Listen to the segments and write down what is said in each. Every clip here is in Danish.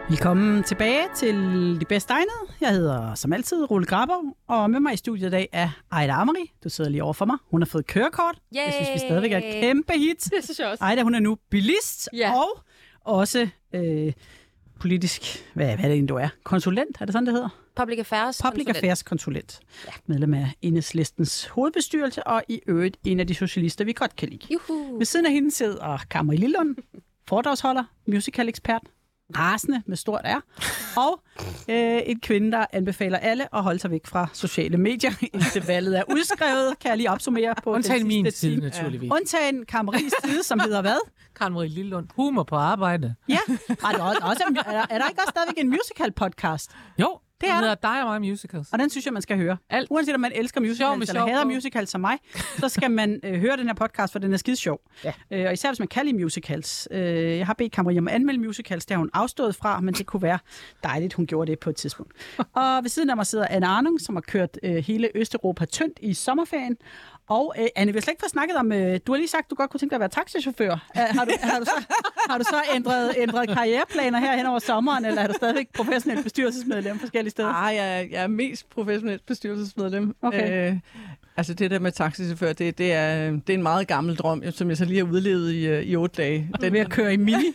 Velkommen tilbage til De Bedste Egnede. Jeg hedder som altid Rulle Grabber, og med mig i studiet i dag er Aida Amri. Du sidder lige over for mig. Hun har fået kørekort. Yay! Jeg synes, vi stadigvæk er et kæmpe hit. Det synes jeg også. Aida, hun er nu bilist og også politisk, hvad er det egentlig, du er? Konsulent, er det sådan, det hedder? Public Affairs konsulent. Ja. Medlem af Enhedslistens hovedbestyrelse, og i øvrigt en af de socialister, vi godt kan lide. Juhu. Ved siden af hende sidder Kamri Lillund, foredragsholder, musical-ekspert, rasende med stort R, og en kvinde, der anbefaler alle at holde sig væk fra sociale medier, indtil valget er udskrevet, kan jeg lige opsummere på undtagen min side, naturligvis. Undtagen Kammeris side, som hedder hvad? Kamri Lillund. Humor på arbejde. Ja, er der ikke også stadigvæk en musical-podcast? Jo, det hedder Dig og mig Musicals. Og den synes jeg, man skal høre. Alt. Uanset om man elsker musicals eller hader musicals som mig, så skal man høre den her podcast, for den er skide sjov. Ja. Og især hvis man kan lide musicals. Jeg har bedt Kamri om at anmelde musicals, det har hun afstået fra, men det kunne være dejligt, hun gjorde det på et tidspunkt. Og ved siden af mig sidder Anne Arnung, som har kørt hele Østeuropa tyndt i sommerferien. Og Anne, vi har slet ikke fået snakket om, du har lige sagt, du godt kunne tænke dig at være taxichauffør. Har du så ændret karriereplaner her hen over sommeren, eller er du stadigvæk professionelt bestyrelsesmedlem forskellige steder? Nej, jeg er mest professionelt bestyrelsesmedlem. Okay. Altså det der med taxichauffør, det er en meget gammel drøm, som jeg så lige har udlevet i 8 dage. Den ved at køre i mini.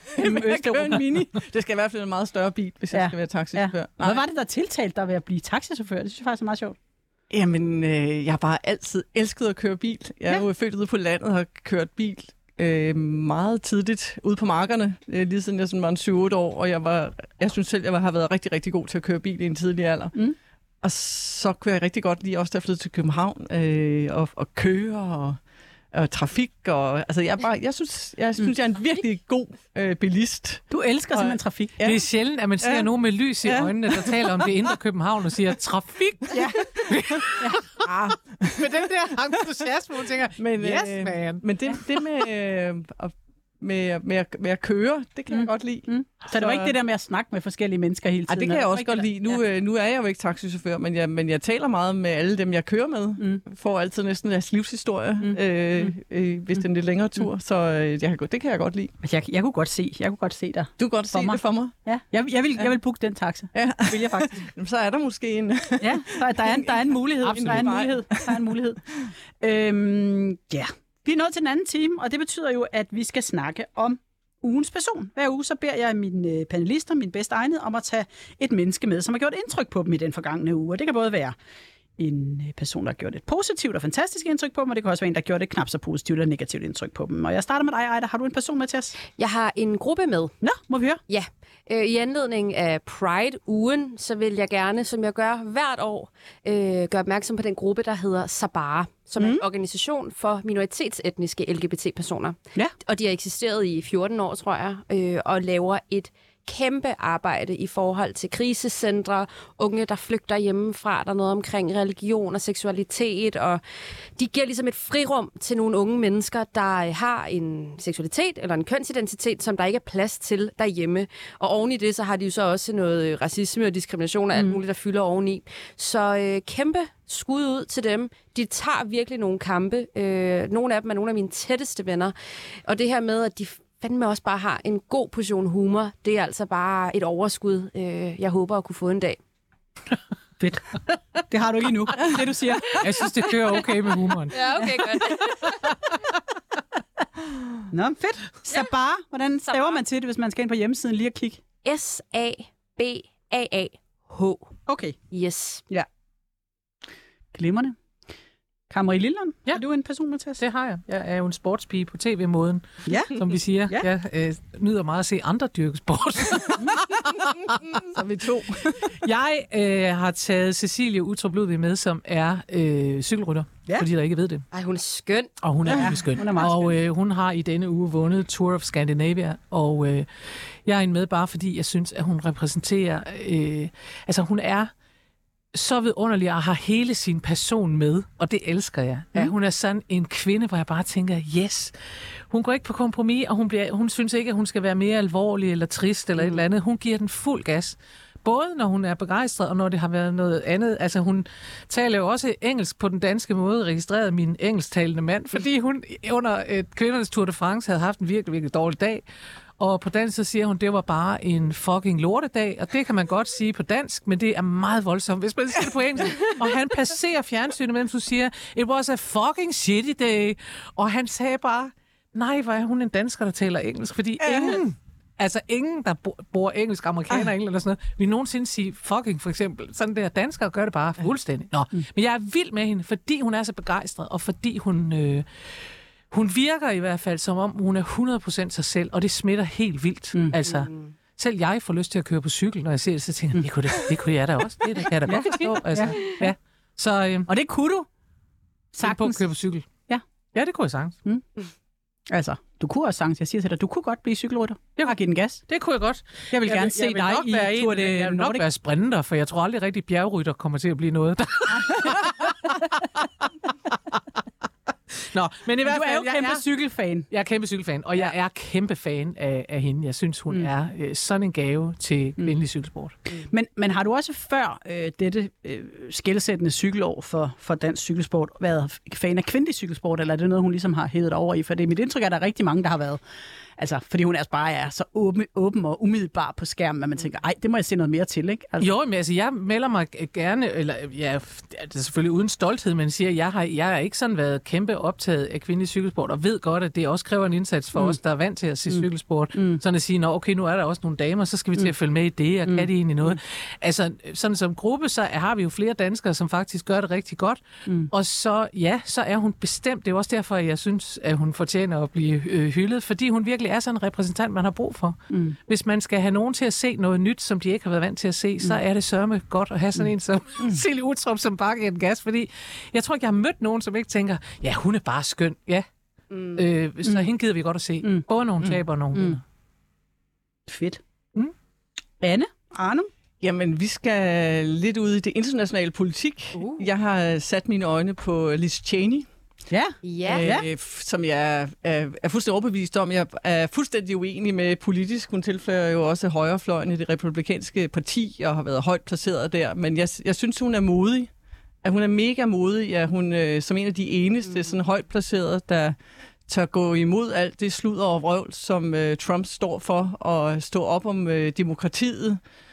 Det skal i hvert fald en meget større bil, hvis jeg skal være taxichauffør. Ja. Hvad var det, der tiltalte dig ved at blive taxichauffør? Det synes jeg faktisk er meget sjovt. Jamen, jeg har bare altid elsket at køre bil. Jeg er jo født ude på landet og har kørt bil meget tidligt ude på markerne, lige siden jeg sådan var 7-8 år, og jeg synes selv, jeg har været rigtig, rigtig god til at køre bil i en tidlig alder. Mm. Og så kunne jeg rigtig godt lide også, da jeg flyttede til København, og køre og trafik. Altså, jeg synes, jeg er en virkelig god bilist. Du elsker simpelthen trafik. Ja. Det er sjældent, at man ser nogen med lys i øjnene, der taler om det indre København og siger, trafik! Ja. Med den der entusiasme, hun tænker, yes, man. Men det med at køre, det kan jeg godt lide. Mm. Så det var ikke det der med at snakke med forskellige mennesker hele tiden? Det kan jeg også godt lide. Nu er jeg jo ikke taxichauffør, men jeg taler meget med alle dem, jeg kører med. Får altid næsten deres livshistorie, hvis det er en lidt længere tur. Så det kan jeg godt lide. Jeg kunne godt se dig. Du kan godt se det for mig? Ja. Jeg vil booke den taxa. Ja. Det vil jeg faktisk. Så er der måske en... Ja, der er en mulighed. Der er en mulighed. Ja. Vi er nået til den anden time, og det betyder jo, at vi skal snakke om ugens person. Hver uge så beder jeg mine panelister, mine bedste egnede, om at tage et menneske med, som har gjort indtryk på dem i den forgangne uge. Og det kan både være en person, der har gjort et positivt og fantastisk indtryk på dem, og det kan også være en, der har gjort et knap så positivt og negativt indtryk på dem. Og jeg starter med dig, Aida. Har du en person med til os? Jeg har en gruppe med. Nå, må vi høre? Ja. I anledning af Pride-ugen, så vil jeg gerne, som jeg gør hvert år, gøre opmærksom på den gruppe, der hedder Sabaah, som er en organisation for minoritetsetniske LGBT-personer. Ja. Og de har eksisteret i 14 år, tror jeg, og laver et kæmpe arbejde i forhold til krisecentre, unge, der flygter hjemmefra, der er noget omkring religion og seksualitet, og de giver ligesom et frirum til nogle unge mennesker, der har en seksualitet eller en kønsidentitet, som der ikke er plads til derhjemme. Og oven i det, så har de jo så også noget racisme og diskrimination og alt muligt, der fylder oveni. Så kæmpe skud ud til dem. De tager virkelig nogle kampe. Nogle af dem er nogle af mine tætteste venner. Og det her med, at de fandme også bare har en god portion humor, det er altså bare et overskud, jeg håber at kunne få en dag. Fedt. Det har du ikke endnu, det du siger. Jeg synes, det kører okay med humoren. Ja, okay, godt. Nå, fedt. Sabaah, hvordan staver man til det, hvis man skal ind på hjemmesiden lige og kigge? S-A-B-A-A-H. Okay. Yes. Ja. Glimrende. Kamri Lillund, har du en person med til os? Det har jeg. Jeg er jo en sportspige på tv-måden, som vi siger. Ja. Jeg nyder meget at se andre dyrke sport. Så vi to. Jeg har taget Cecilie Uttrup Ludvig med, som er cykelrytter, fordi der ikke ved det. Ej, hun er skøn. Og hun er virkelig skøn. Hun er meget skøn. Og hun har i denne uge vundet Tour of Scandinavia, og jeg er en med bare fordi jeg synes, at hun repræsenterer... altså hun er så vidunderlig og har hele sin person med, og det elsker jeg. Ja, hun er sådan en kvinde, hvor jeg bare tænker, yes, hun går ikke på kompromis, og hun synes ikke, at hun skal være mere alvorlig eller trist eller et eller andet. Hun giver den fuld gas. Både når hun er begejstret, og når det har været noget andet. Altså hun taler jo også engelsk på den danske måde, registreret min engelsktalende mand, fordi hun under kvindernes Tour de France havde haft en virkelig, virkelig dårlig dag. Og på dansk så siger hun, det var bare en fucking lortedag, og det kan man godt sige på dansk, men det er meget voldsomt, hvis man siger det på engelsk. Og han passerer fjernsynet, mens hun siger, it was a fucking shitty day. Og han sagde bare, nej, hvor er hun en dansker, der taler engelsk, fordi ingen, der bor engelsk, amerikaner, englænder eller sådan noget, vil nogensinde sige fucking, for eksempel. Sådan der danskere gør det bare fuldstændig. Nå, men jeg er vild med hende, fordi hun er så begejstret, og fordi hun virker i hvert fald, som om hun er 100% sig selv, og det smitter helt vildt. Altså, selv jeg får lyst til at køre på cykel, når jeg ser det, så tænker jeg, det kunne jeg da også. Det kan jeg da godt forstå. Altså, ja. Så, og det kunne du sagtens. På at køre på cykel. Ja, det kunne jeg sagtens. Altså, du kunne også sagtens. Jeg siger til dig, du kunne godt blive cykelrytter. Jeg har givet den gas. Det kunne jeg godt. Jeg vil gerne se dig i Tour de Nordic. Jeg vil nok være sprinter, for jeg tror aldrig rigtig bjergrytter kommer til at blive noget. Nå, men i hvert fald, du er jo kæmpe cykelfan. Jeg er kæmpe cykelfan, og jeg er kæmpe fan af hende. Jeg synes, hun er sådan en gave til kvindelig cykelsport. Men har du også før dette skelsættende cykelår for dansk cykelsport været fan af kvindelig cykelsport, eller er det noget, hun ligesom har hævet over i? For det er mit indtryk, at der er rigtig mange, der har været. Altså, fordi hun bare er så åben og umiddelbar på skærmen, at man tænker, ej, det må jeg se noget mere til, ikke? Altså. Jo, men altså, jeg melder mig gerne, eller ja, det er selvfølgelig uden stolthed, men siger, jeg har ikke sådan været kæmpe optaget af kvindelig cykelsport, og ved godt, at det også kræver en indsats for os, der er vant til at se cykelsport. Sådan at sige, okay, nu er der også nogle damer, så skal vi til at følge med i det, og kan de egentlig noget? Altså, sådan som gruppe, så har vi jo flere danskere, som faktisk gør det rigtig godt, og så er hun bestemt, det er også derfor, jeg synes, at hun fortjener at blive hyldet, fordi hun virkelig er sådan en repræsentant, man har brug for. Hvis man skal have nogen til at se noget nyt, som de ikke har været vant til at se, så er det sørme godt at have sådan en som Silje Uttrup, som bare giver en gas, fordi jeg tror ikke, jeg har mødt nogen, som ikke tænker, ja, hun er bare skøn, ja. Så hende gider vi godt at se. Både nogle taber og nogle vinder. Fedt. Anne? Arne? Jamen, vi skal lidt ud i det internationale politik. Jeg har sat mine øjne på Liz Cheney. Som jeg er fuldstændig overbevist om. Jeg er fuldstændig uenig med politisk. Hun tilføjer jo også højrefløjen i det republikanske parti, og har været højt placeret der. Men jeg synes, hun er modig. At hun er mega modig. Ja, hun som en af de eneste sådan højt placerede, der tør gå imod alt det sludder og vrøvl, som Trump står for, og stå op om demokratiet.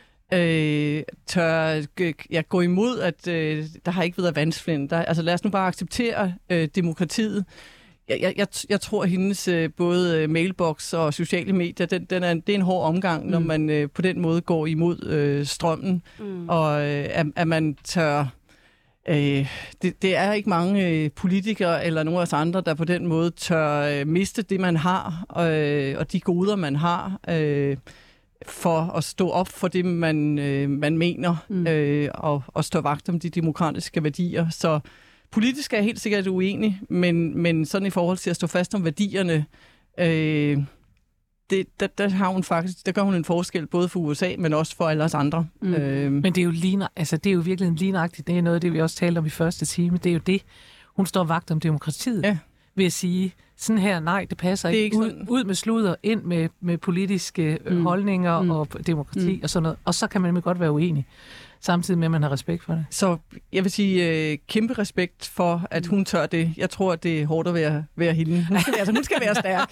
Tør gå imod, at der har ikke været vandsflind. Altså lad os nu bare acceptere demokratiet. Jeg tror, at hendes både mailbox og sociale medier, det er en hård omgang, når man på den måde går imod strømmen, og at man tør... Det er ikke mange politikere eller nogen af os andre, der på den måde tør miste det, man har, og de goder, man har, for at stå op for det, man mener, og stå vagt om de demokratiske værdier. Så politisk er jeg helt sikkert uenig, men sådan i forhold til at stå fast om værdierne, der gør hun en forskel både for USA, men også for alle os andre. Men det er jo det er jo virkelig en lignagtigt. Det er noget af det, vi også talte om i første time. Det er jo det. Hun står vagt om demokratiet. Ved at sige, sådan her, nej, det passer ikke. Ud med sludder, ind med politiske holdninger og demokrati og sådan noget. Og så kan man godt være uenig, samtidig med, at man har respekt for det. Så jeg vil sige kæmpe respekt for, at hun tør det. Jeg tror, at det er hårdt at være hende. Hun skal være stærk.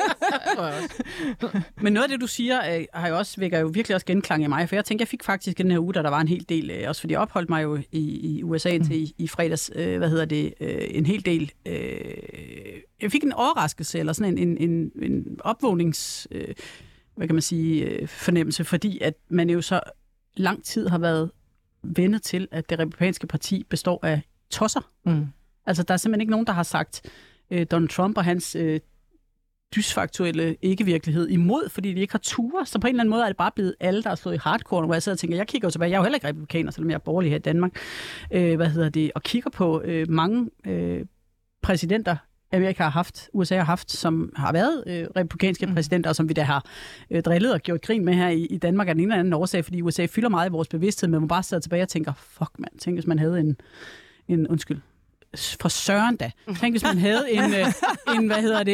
Men noget af det, du siger, vækker jo virkelig også genklang i mig. For jeg tænker, jeg fik faktisk den her uge, der var en hel del, også fordi jeg opholdt mig jo i USA indtil i fredags, en hel del... Jeg fik en overraskelse, eller sådan en opvågnings... fornemmelse, fordi at man jo så lang tid har været vendet til, at det republikanske parti består af tosser. Altså, der er simpelthen ikke nogen, der har sagt Donald Trump og hans dysfaktuelle ikke-virkelighed imod, fordi de ikke har ture. Så på en eller anden måde er det bare blevet alle, der har stået i hardcore, hvor jeg sidder og tænker, jeg kigger jo tilbage, jeg er jo heller ikke republikaner, selvom jeg er borgerlig her i Danmark, og kigger på mange præsidenter, Amerika har haft, USA har haft, som har været republikanske præsidenter, og som vi da har drillet og gjort grin med her i Danmark af den ene eller anden årsag, fordi USA fylder meget i vores bevidsthed, men man bare sidder tilbage og tænker, fuck mand, tænk hvis man havde for søren da. Tænk hvis man havde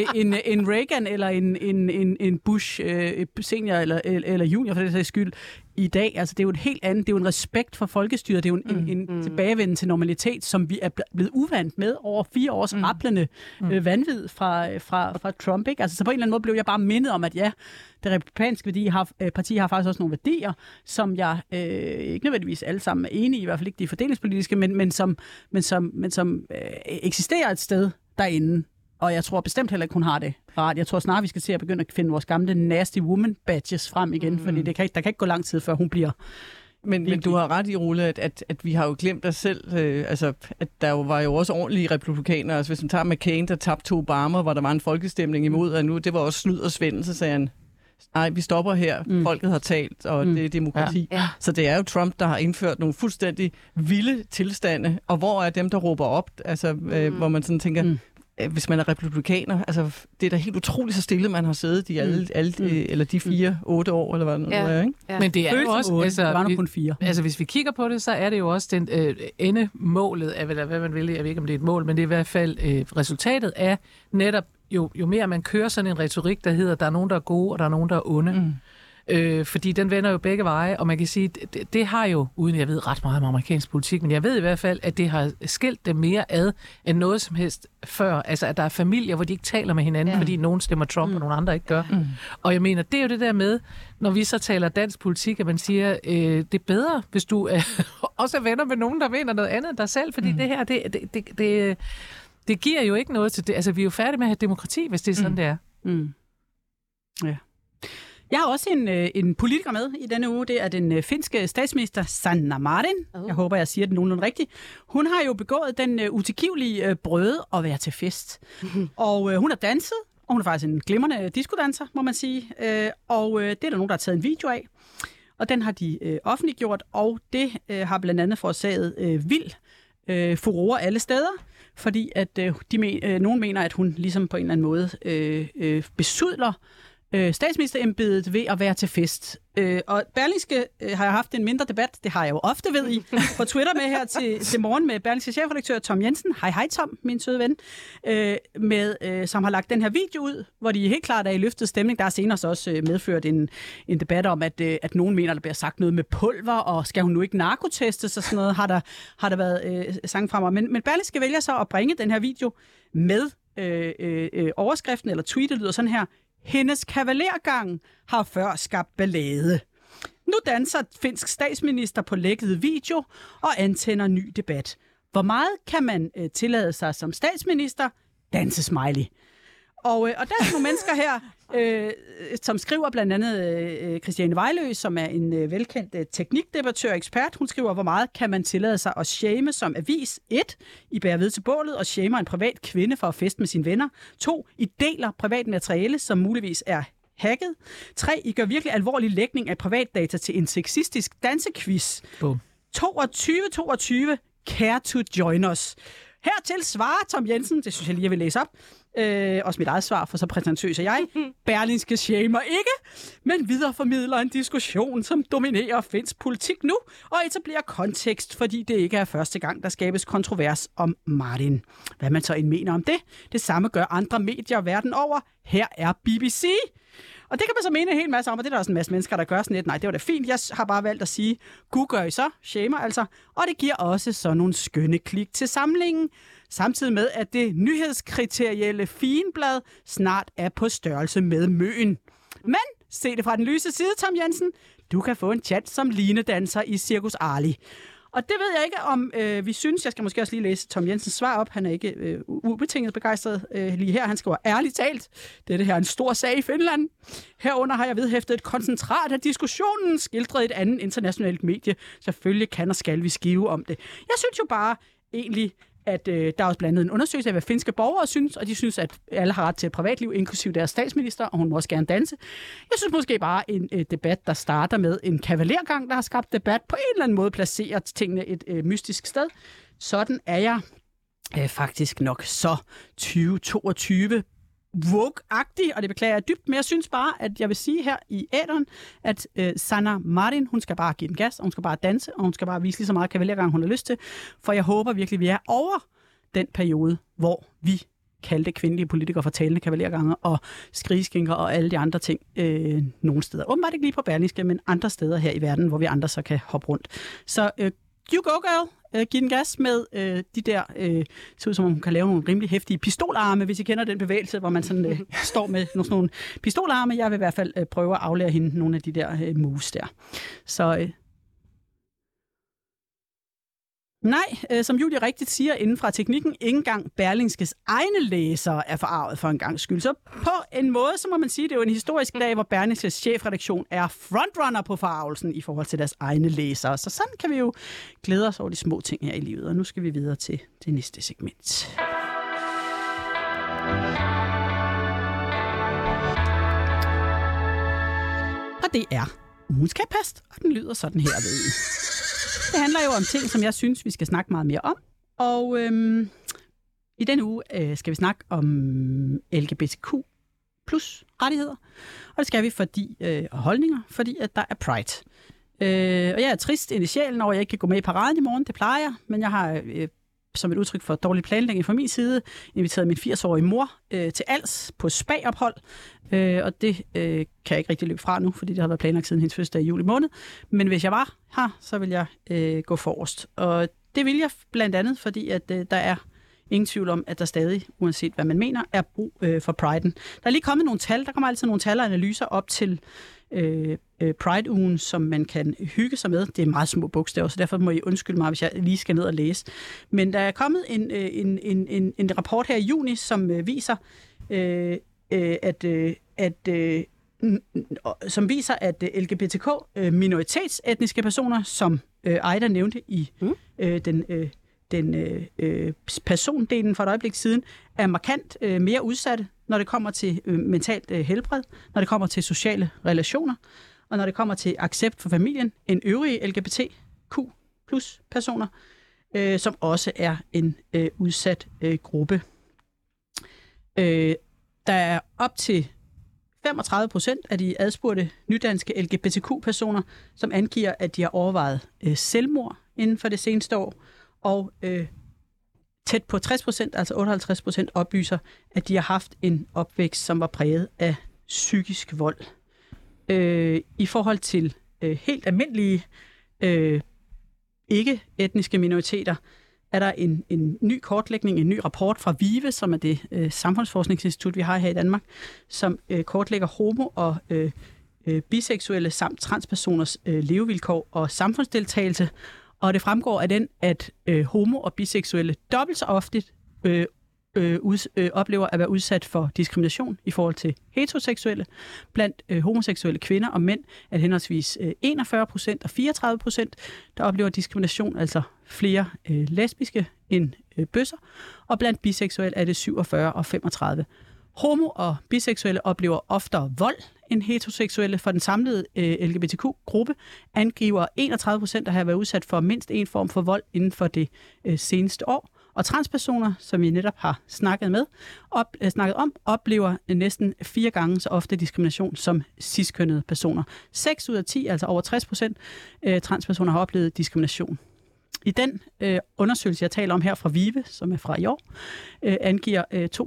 en Reagan eller en Bush senior eller junior for det sags skyld i dag. Altså, det er jo et helt andet, det er jo en respekt for folkestyret, det er jo en tilbagevenden til normalitet, som vi er blevet uvant med over 4 års rablende vanvid fra Trump, ikke? Altså, så på en eller anden måde blev jeg bare mindet om, at ja, det republikanske parti har faktisk også nogle værdier, som jeg ikke nødvendigvis alle sammen er enige i, hvert fald ikke de fordelingspolitiske, men som eksisterer et sted derinde. Og jeg tror bestemt heller ikke, hun har det rart. Jeg tror snart, vi skal se at begynde at finde vores gamle nasty woman badges frem igen, fordi der kan ikke gå lang tid, før hun bliver... Men du har ret i, Rulle, at vi har jo glemt os selv. Altså, at der var jo også ordentlige republikanere. Altså, hvis man tager McCain, der tabte til Obama, hvor der var en folkestemning imod, og nu det var også snyd og svindel, så sagde han, nej, vi stopper her. Folket har talt, og det er demokrati. Ja. Så det er jo Trump, der har indført nogle fuldstændig vilde tilstande. Og hvor er dem, der råber op? Altså, hvor man sådan tænker... Hvis man er republikaner, altså det er da helt utroligt så stille, man har siddet i alle eller de 4-8 år, eller hvad det er, ikke? Ja. Men det er jo også, altså, det var nok kun 4. Altså hvis vi kigger på det, så er det jo også den endemålet af, hvad man vil, jeg ved ikke, om det er et mål, men det er i hvert fald resultatet af netop, jo mere man kører sådan en retorik, der hedder, der er nogen, der er gode, og der er nogen, der er onde. Fordi den vender jo begge veje, og man kan sige, det har jo, uden jeg ved ret meget om amerikansk politik, men jeg ved i hvert fald, at det har skilt dem mere ad end noget som helst før. Altså, at der er familier, hvor de ikke taler med hinanden, fordi nogen stemmer Trump, og nogle andre ikke gør. Og jeg mener, det er jo det der med, når vi så taler dansk politik, at man siger, det er bedre, hvis du også er venner med nogen, der mener noget andet end dig selv, fordi det her, det giver jo ikke noget til det. Altså, vi er jo færdige med at have demokrati, hvis det er sådan, det er. Ja. Jeg har også en politiker med i denne uge. Det er den finske statsminister Sanna Marin. Jeg håber, jeg siger det nogenlunde rigtigt. Hun har jo begået den utilgivelige brøde at være til fest. Og hun har danset, og hun er faktisk en glimrende diskodanser, må man sige. Og det er der nogen, der har taget en video af. Og den har de offentliggjort, og det har blandt andet forårsaget vild furore alle steder. Fordi at nogen mener, at hun ligesom på en eller anden måde besudler statsministerembedet ved at være til fest. Og Berlingske har jeg haft en mindre debat, det har jeg jo ofte ved i, på Twitter med her til morgen med Berlingske chefredaktør Tom Jensen. Hej Tom, min søde ven. Som har lagt den her video ud, hvor de helt klart er i løftet stemning. Der er senere så også medført en debat om, at nogen mener, der bliver sagt noget med pulver, og skal hun nu ikke narkotestes og sådan noget, har der været sang frem. Men Berlingske vælger så at bringe den her video med overskriften, eller tweetet lyder sådan her: hendes kavalergang har før skabt ballade. Nu danser finsk statsminister på lækket video og antænder ny debat. Hvor meget kan man tillade sig som statsminister? Dansesmiley. Og der er nogle mennesker her, som skriver blandt andet Christiane Vejlø, som er en velkendt teknikdebattør og ekspert. Hun skriver, hvor meget kan man tillade sig at shame som avis? 1. I bærer ved til bålet og shamer en privat kvinde for at feste med sine venner. 2. I deler privat materiale, som muligvis er hacket. 3. I gør virkelig alvorlig lægning af privatdata til en sexistisk dansequiz. 22. Care to join us. Hertil svarer Tom Jensen, det synes jeg lige, jeg vil læse op, også mit eget svar, for så præsentøs er jeg. Berlingske shamer ikke, men videreformidler en diskussion, som dominerer finsk politik nu, og etablerer kontekst, fordi det ikke er første gang, der skabes kontrovers om Martin. Hvad man så end mener om det, det samme gør andre medier verden over. Her er BBC. Og det kan man så mene en hel masse om, og det er der også en masse mennesker, der gør sådan lidt. Nej, det var da fint. Jeg har bare valgt at sige, gud gør I så, shamer altså. Og det giver også sådan nogle skønne klik til samlingen, samtidig med, at det nyhedskriterielle Fienblad snart er på størrelse med Møen. Men se det fra den lyse side, Tom Jensen. Du kan få en chat som linedanser i Cirkus Arli. Og det ved jeg ikke, om vi synes. Jeg skal måske også lige læse Tom Jensens svar op. Han er ikke ubetinget begejstret lige her. Han skriver, ærligt talt, det her er en stor sag i Finland. Herunder har jeg vedhæftet et koncentrat af diskussionen, skildret i et andet internationalt medie. Selvfølgelig kan og skal vi skrive om det. Jeg synes jo bare egentlig, at der er også blandt andet en undersøgelse af, hvad finske borgere synes, og de synes, at alle har ret til et privatliv, inklusive deres statsminister, og hun må også gerne danse. Jeg synes måske bare, en debat, der starter med en kavalergang, der har skabt debat, på en eller anden måde placerer tingene et mystisk sted. Sådan er jeg faktisk nok så 2022 woke-agtig, og det beklager jeg dybt, men jeg synes bare, at jeg vil sige her i æteren, at Sanna Marin, hun skal bare give den gas, og hun skal bare danse, og hun skal bare vise lige så meget kavalergang, hun har lyst til, for jeg håber virkelig, vi er over den periode, hvor vi kaldte kvindelige politikere for talende kavalerganger og skrigeskinker og alle de andre ting nogle steder. Åbenbart ikke lige på Berlingske, men andre steder her i verden, hvor vi andre så kan hoppe rundt. Så you go, girl. Giv den gas med de der, ser ud som om hun kan lave nogle rimelig heftige pistolarme, hvis I kender den bevægelse, hvor man sådan står med sådan nogle pistolarme. Jeg vil i hvert fald prøve at aflære hende nogle af de der moves der. Så nej, som Julie rigtigt siger inden fra teknikken, ikke engang Berlingskes egne læsere er forarvet for en gangs skyld. Så på en måde, så må man sige, det er jo en historisk dag, hvor Berlingskes chefredaktion er frontrunner på forarvelsen i forhold til deres egne læsere. Så sådan kan vi jo glæde os over de små ting her i livet. Og nu skal vi videre til det næste segment. Og det er ugens kæphest, og den lyder sådan her ved. Det handler jo om ting, som jeg synes, vi skal snakke meget mere om. Og i denne uge skal vi snakke om LGBTQ plus rettigheder. Og det skal vi fordi og holdninger, fordi at der er Pride. Og jeg er trist ind i sjælen over, at jeg ikke kan gå med i paraden i morgen. Det plejer jeg, men jeg har som et udtryk for dårlig planlægning fra min side inviteret min 80-årige mor til Als på spa-ophold. Og det kan jeg ikke rigtig løbe fra nu, fordi det har været planlagt siden hendes fødselsdag i juli måned. Men hvis jeg var her, så vil jeg gå forrest. Og det vil jeg blandt andet, fordi at der er ingen tvivl om, at der stadig, uanset hvad man mener, er brug for Pride'en. Der er lige kommet nogle tal. Der kommer altid nogle tal og analyser op til Pride-ugen, som man kan hygge sig med. Det er meget små bogstaver, så derfor må I undskylde mig, hvis jeg lige skal ned og læse. Men der er kommet en rapport her i juni, som viser, som viser, at LGBTQ minoritetsetniske personer, som Ejda nævnte i den persondelen for et øjeblik siden, er markant mere udsatte, når det kommer til mentalt helbred, når det kommer til sociale relationer, og når det kommer til accept for familien, end øvrige LGBTQ plus personer, som også er en udsat gruppe. Der er op til 35% af de adspurgte nydanske LGBTQ-personer, som angiver, at de har overvejet selvmord inden for det seneste år, og tæt på 60%, altså 58%, oplyser, at de har haft en opvækst, som var præget af psykisk vold. I forhold til helt almindelige ikke-etniske minoriteter, er der en ny kortlægning, en ny rapport fra VIVE, som er det samfundsforskningsinstitut, vi har her i Danmark, som kortlægger homo- og biseksuelle samt transpersoners levevilkår og samfundsdeltagelse. Og det fremgår af den, at homo- og biseksuelle dobbelt så ofte oplever at være udsat for diskrimination i forhold til heteroseksuelle. Blandt homoseksuelle kvinder og mænd er det henholdsvis 41% og 34%, der oplever diskrimination, altså flere lesbiske end bøsser. Og blandt biseksuelle er det 47 og 35. Homo- og biseksuelle oplever oftere vold end heteroseksuelle. For den samlede LGBTQ-gruppe angiver 31% at have været udsat for mindst en form for vold inden for det seneste år. Og transpersoner, som vi netop har snakket om, oplever næsten 4 gange så ofte diskrimination som cis-kønnede personer. 6 ud af 10, altså over 60%, transpersoner har oplevet diskrimination. I den undersøgelse, jeg taler om her fra VIVE, som er fra i år, angiver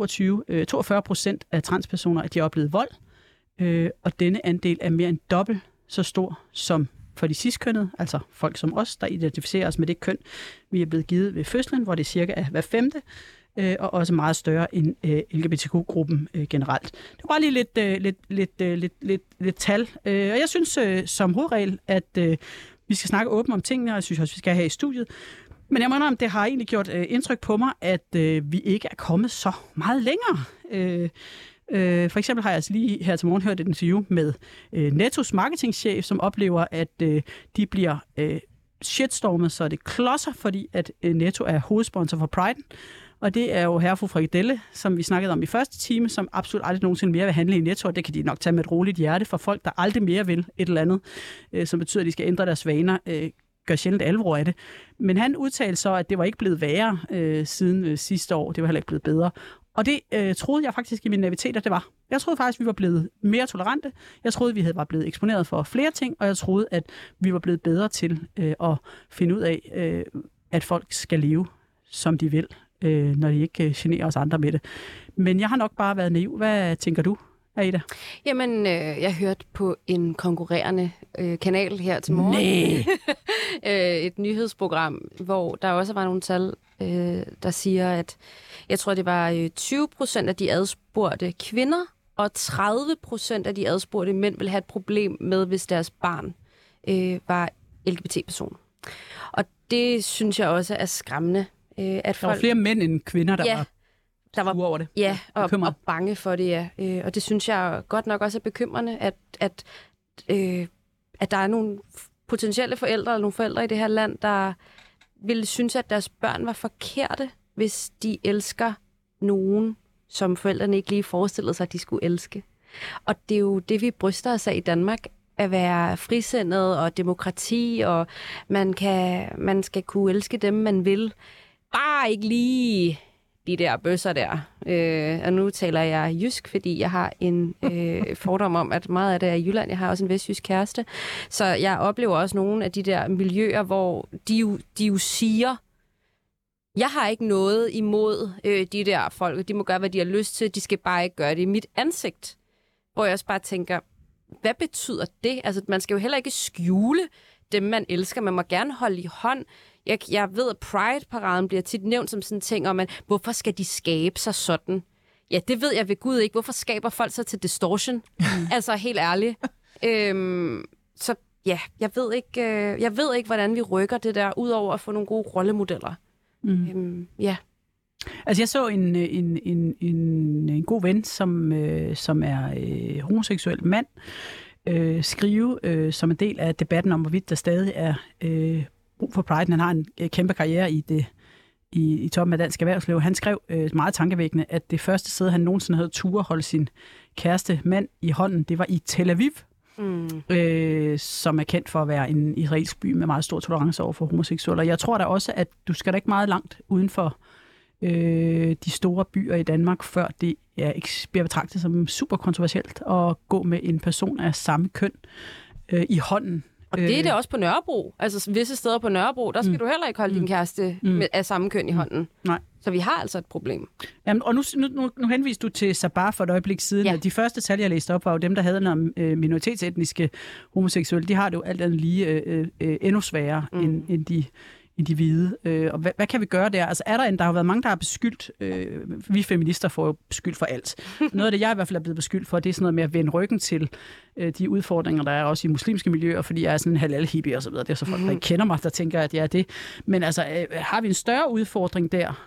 42% af transpersoner, at de har oplevet vold. Og denne andel er mere end dobbelt så stor som for de cis-kønnede, altså folk som os, der identificerer os med det køn, vi er blevet givet ved fødslen, hvor det cirka er hver 5., og også meget større end LGBTQ-gruppen generelt. Det var lige lidt tal. Og jeg synes som hovedregel, at vi skal snakke åbent om tingene, og jeg synes også, vi skal have i studiet. Men jeg mener, om det har egentlig gjort indtryk på mig, at vi ikke er kommet så meget længere. For eksempel har jeg altså lige her til morgen hørt et interview med Nettos marketingchef, som oplever, at de bliver shitstormet, så det klodser, fordi at Netto er hovedsponsor for Pride'en. Og det er jo herre fru Frikadelle, som vi snakkede om i første time, som absolut aldrig nogensinde mere vil handle i Netto, og det kan de nok tage med et roligt hjerte for folk, der aldrig mere vil et eller andet, som betyder, at de skal ændre deres vaner, gør sjældent alvor af det. Men han udtalte så, at det var ikke blevet værre siden sidste år, det var heller ikke blevet bedre. Og det troede jeg faktisk i mine naviteter, det var. Jeg troede faktisk, vi var blevet mere tolerante. Jeg troede, vi var blevet eksponeret for flere ting, og jeg troede, at vi var blevet bedre til at finde ud af, at folk skal leve, som de vil. når de ikke generer os andre med det. Men jeg har nok bare været naiv. Hvad tænker du, Aida? Jamen, jeg hørte på en konkurrerende kanal her til morgen. Et nyhedsprogram, hvor der også var nogle tal, der siger, at jeg tror, det var 20% af de adspurgte kvinder, og 30% af de adspurgte mænd ville have et problem med, hvis deres barn var LGBT-person. Og det synes jeg også er skræmmende. At der var flere mænd end kvinder, der var over det. Ja, og bange for det, ja. Og det synes jeg godt nok også er bekymrende, at der er nogle potentielle forældre, eller nogle forældre i det her land, der ville synes, at deres børn var forkerte, hvis de elsker nogen, som forældrene ikke lige forestillede sig, at de skulle elske. Og det er jo det, vi bryster os af i Danmark, at være frisindet og demokrati, og man skal kunne elske dem, man vil. Bare ikke lige de der bøsser der. Og nu taler jeg jysk, fordi jeg har en fordom om, at meget af det er i Jylland. Jeg har også en vestjysk kæreste. Så jeg oplever også nogle af de der miljøer, hvor de jo siger, jeg har ikke noget imod de der folk. De må gøre, hvad de har lyst til. De skal bare ikke gøre det i mit ansigt. Hvor jeg også bare tænker, hvad betyder det? Altså, man skal jo heller ikke skjule dem, man elsker. Man må gerne holde i hånd. Jeg ved, at Pride-paraden bliver tit nævnt som sådan en ting om, at hvorfor skal de skabe sig sådan? Ja, det ved jeg ved Gud ikke. Hvorfor skaber folk sig til distortion? Altså, helt ærligt. Så ja, jeg ved ikke, hvordan vi rykker det der, udover at få nogle gode rollemodeller. Ja. Altså, jeg så en god ven, som er homoseksuel mand, skrive som en del af debatten om, hvorvidt der stadig er brug for Pride. Han har en kæmpe karriere i toppen af dansk erhvervsliv. Han skrev meget tankevækkende, at det første sted, han nogensinde havde tur holde sin kæreste mand i hånden, det var i Tel Aviv, som er kendt for at være en israelsk by med meget stor tolerance over for homoseksuelle. Og jeg tror da også, at du skal da ikke meget langt uden for de store byer i Danmark, før det bliver betragtet som super kontroversielt at gå med en person af samme køn i hånden. Og det er det også på Nørrebro. Altså visse steder på Nørrebro, der skal du heller ikke holde din kæreste af samme køn i hånden. Nej. Så vi har altså et problem. Jamen, og nu henviste du til Sabar for et øjeblik siden. Ja. De første tal, jeg læste op, var jo dem, der havde noget minoritetsetniske homoseksuelle. De har det jo alt andet lige endnu sværere end de hvide. Og hvad kan vi gøre der? Altså der har været mange, der har beskyldt, vi feminister får jo beskyldt for alt. Noget af det, jeg i hvert fald er blevet beskyldt for, det er sådan noget med at vende ryggen til de udfordringer, der er også i muslimske miljøer, fordi jeg er sådan en halal-hippie og så videre. Det er så folk, der ikke kender mig, der tænker, at jeg er det. Men altså, har vi en større udfordring der?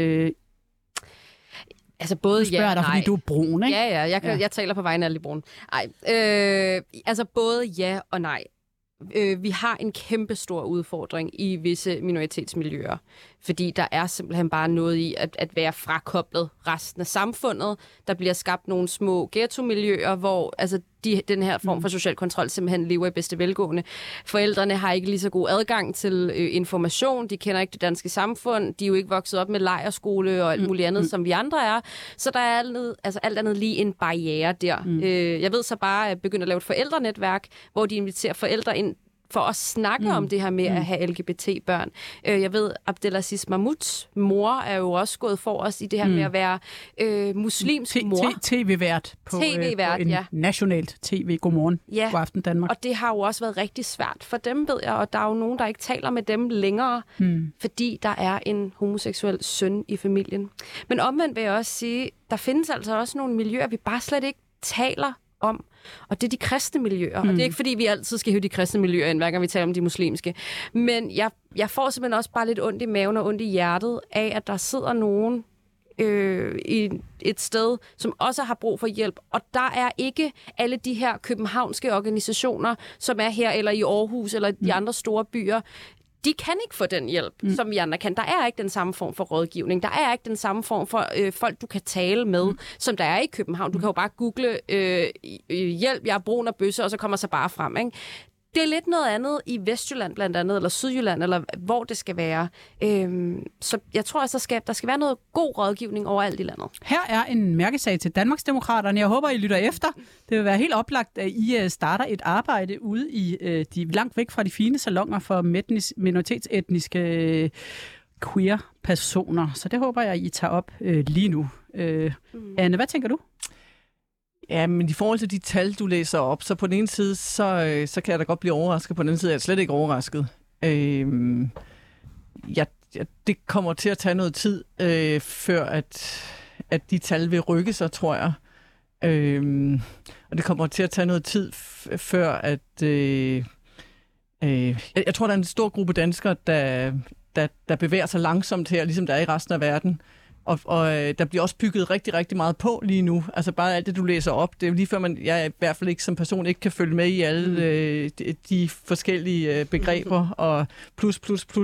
Altså både ja og nej. Fordi du er brun, ikke? Ja, jeg taler på vegne af alle de brune. Altså både ja og nej. Vi har en kæmpe stor udfordring i visse minoritetsmiljøer, fordi der er simpelthen bare noget i at være frakoblet resten af samfundet. Der bliver skabt nogle små ghetto-miljøer, hvor altså, den her form for social kontrol simpelthen lever i bedste velgående. Forældrene har ikke lige så god adgang til information, de kender ikke det danske samfund, de er jo ikke vokset op med lejrskole og alt muligt andet, som vi andre er. Så der er alt andet lige en barriere der. Jeg ved så bare, at jeg begynder at lave et forældrenetværk, hvor de inviterer forældre ind for at snakke om det her med at have LGBT-børn. Jeg ved, Abdelaziz Mahmouds mor er jo også gået for os i det her med at være muslimsk mor. TV-vært på en nationalt tv. Godmorgen. Ja. God aften, Danmark. Og det har jo også været rigtig svært for dem, ved jeg, og der er jo nogen, der ikke taler med dem længere, fordi der er en homoseksuel søn i familien. Men omvendt vil jeg også sige, der findes altså også nogle miljøer, vi bare slet ikke taler om. Og det er de kristne miljøer. Og det er ikke, fordi vi altid skal hive de kristne miljøer ind, hver gang vi taler om de muslimske. Men jeg får simpelthen også bare lidt ondt i maven og ondt i hjertet af, at der sidder nogen i et sted, som også har brug for hjælp. Og der er ikke alle de her københavnske organisationer, som er her, eller i Aarhus, eller de andre store byer. De kan ikke få den hjælp, som vi andre kan. Der er ikke den samme form for rådgivning. Der er ikke den samme form for folk, du kan tale med, som der er i København. Du kan jo bare google hjælp, jeg er brun og bøsse, og så kommer så bare frem, ikke? Det er lidt noget andet i Vestjylland blandt andet, eller Sydjylland, eller hvor det skal være. Så jeg tror også, der skal være noget god rådgivning overalt i landet. Her er en mærkesag til Danmarksdemokraterne. Jeg håber, I lytter efter. Det vil være helt oplagt, at I starter et arbejde ude i langt væk fra de fine salonger for minoritetsetniske queer-personer. Så det håber jeg, I tager op lige nu. Anne, hvad tænker du? Ja, men i forhold til de tal, du læser op, så på den ene side, så kan jeg da godt blive overrasket. På den anden side er jeg slet ikke overrasket. Det kommer til at tage noget tid, før at de tal vil rykke sig, tror jeg. Og det kommer til at tage noget tid, før at... jeg tror, der er en stor gruppe danskere, der bevæger sig langsomt her, ligesom der er i resten af verden. Og der bliver også bygget rigtig, rigtig meget på lige nu. Altså bare alt det, du læser op, det er jo lige før jeg i hvert fald ikke som person ikke kan følge med i alle de forskellige begreber, og plus.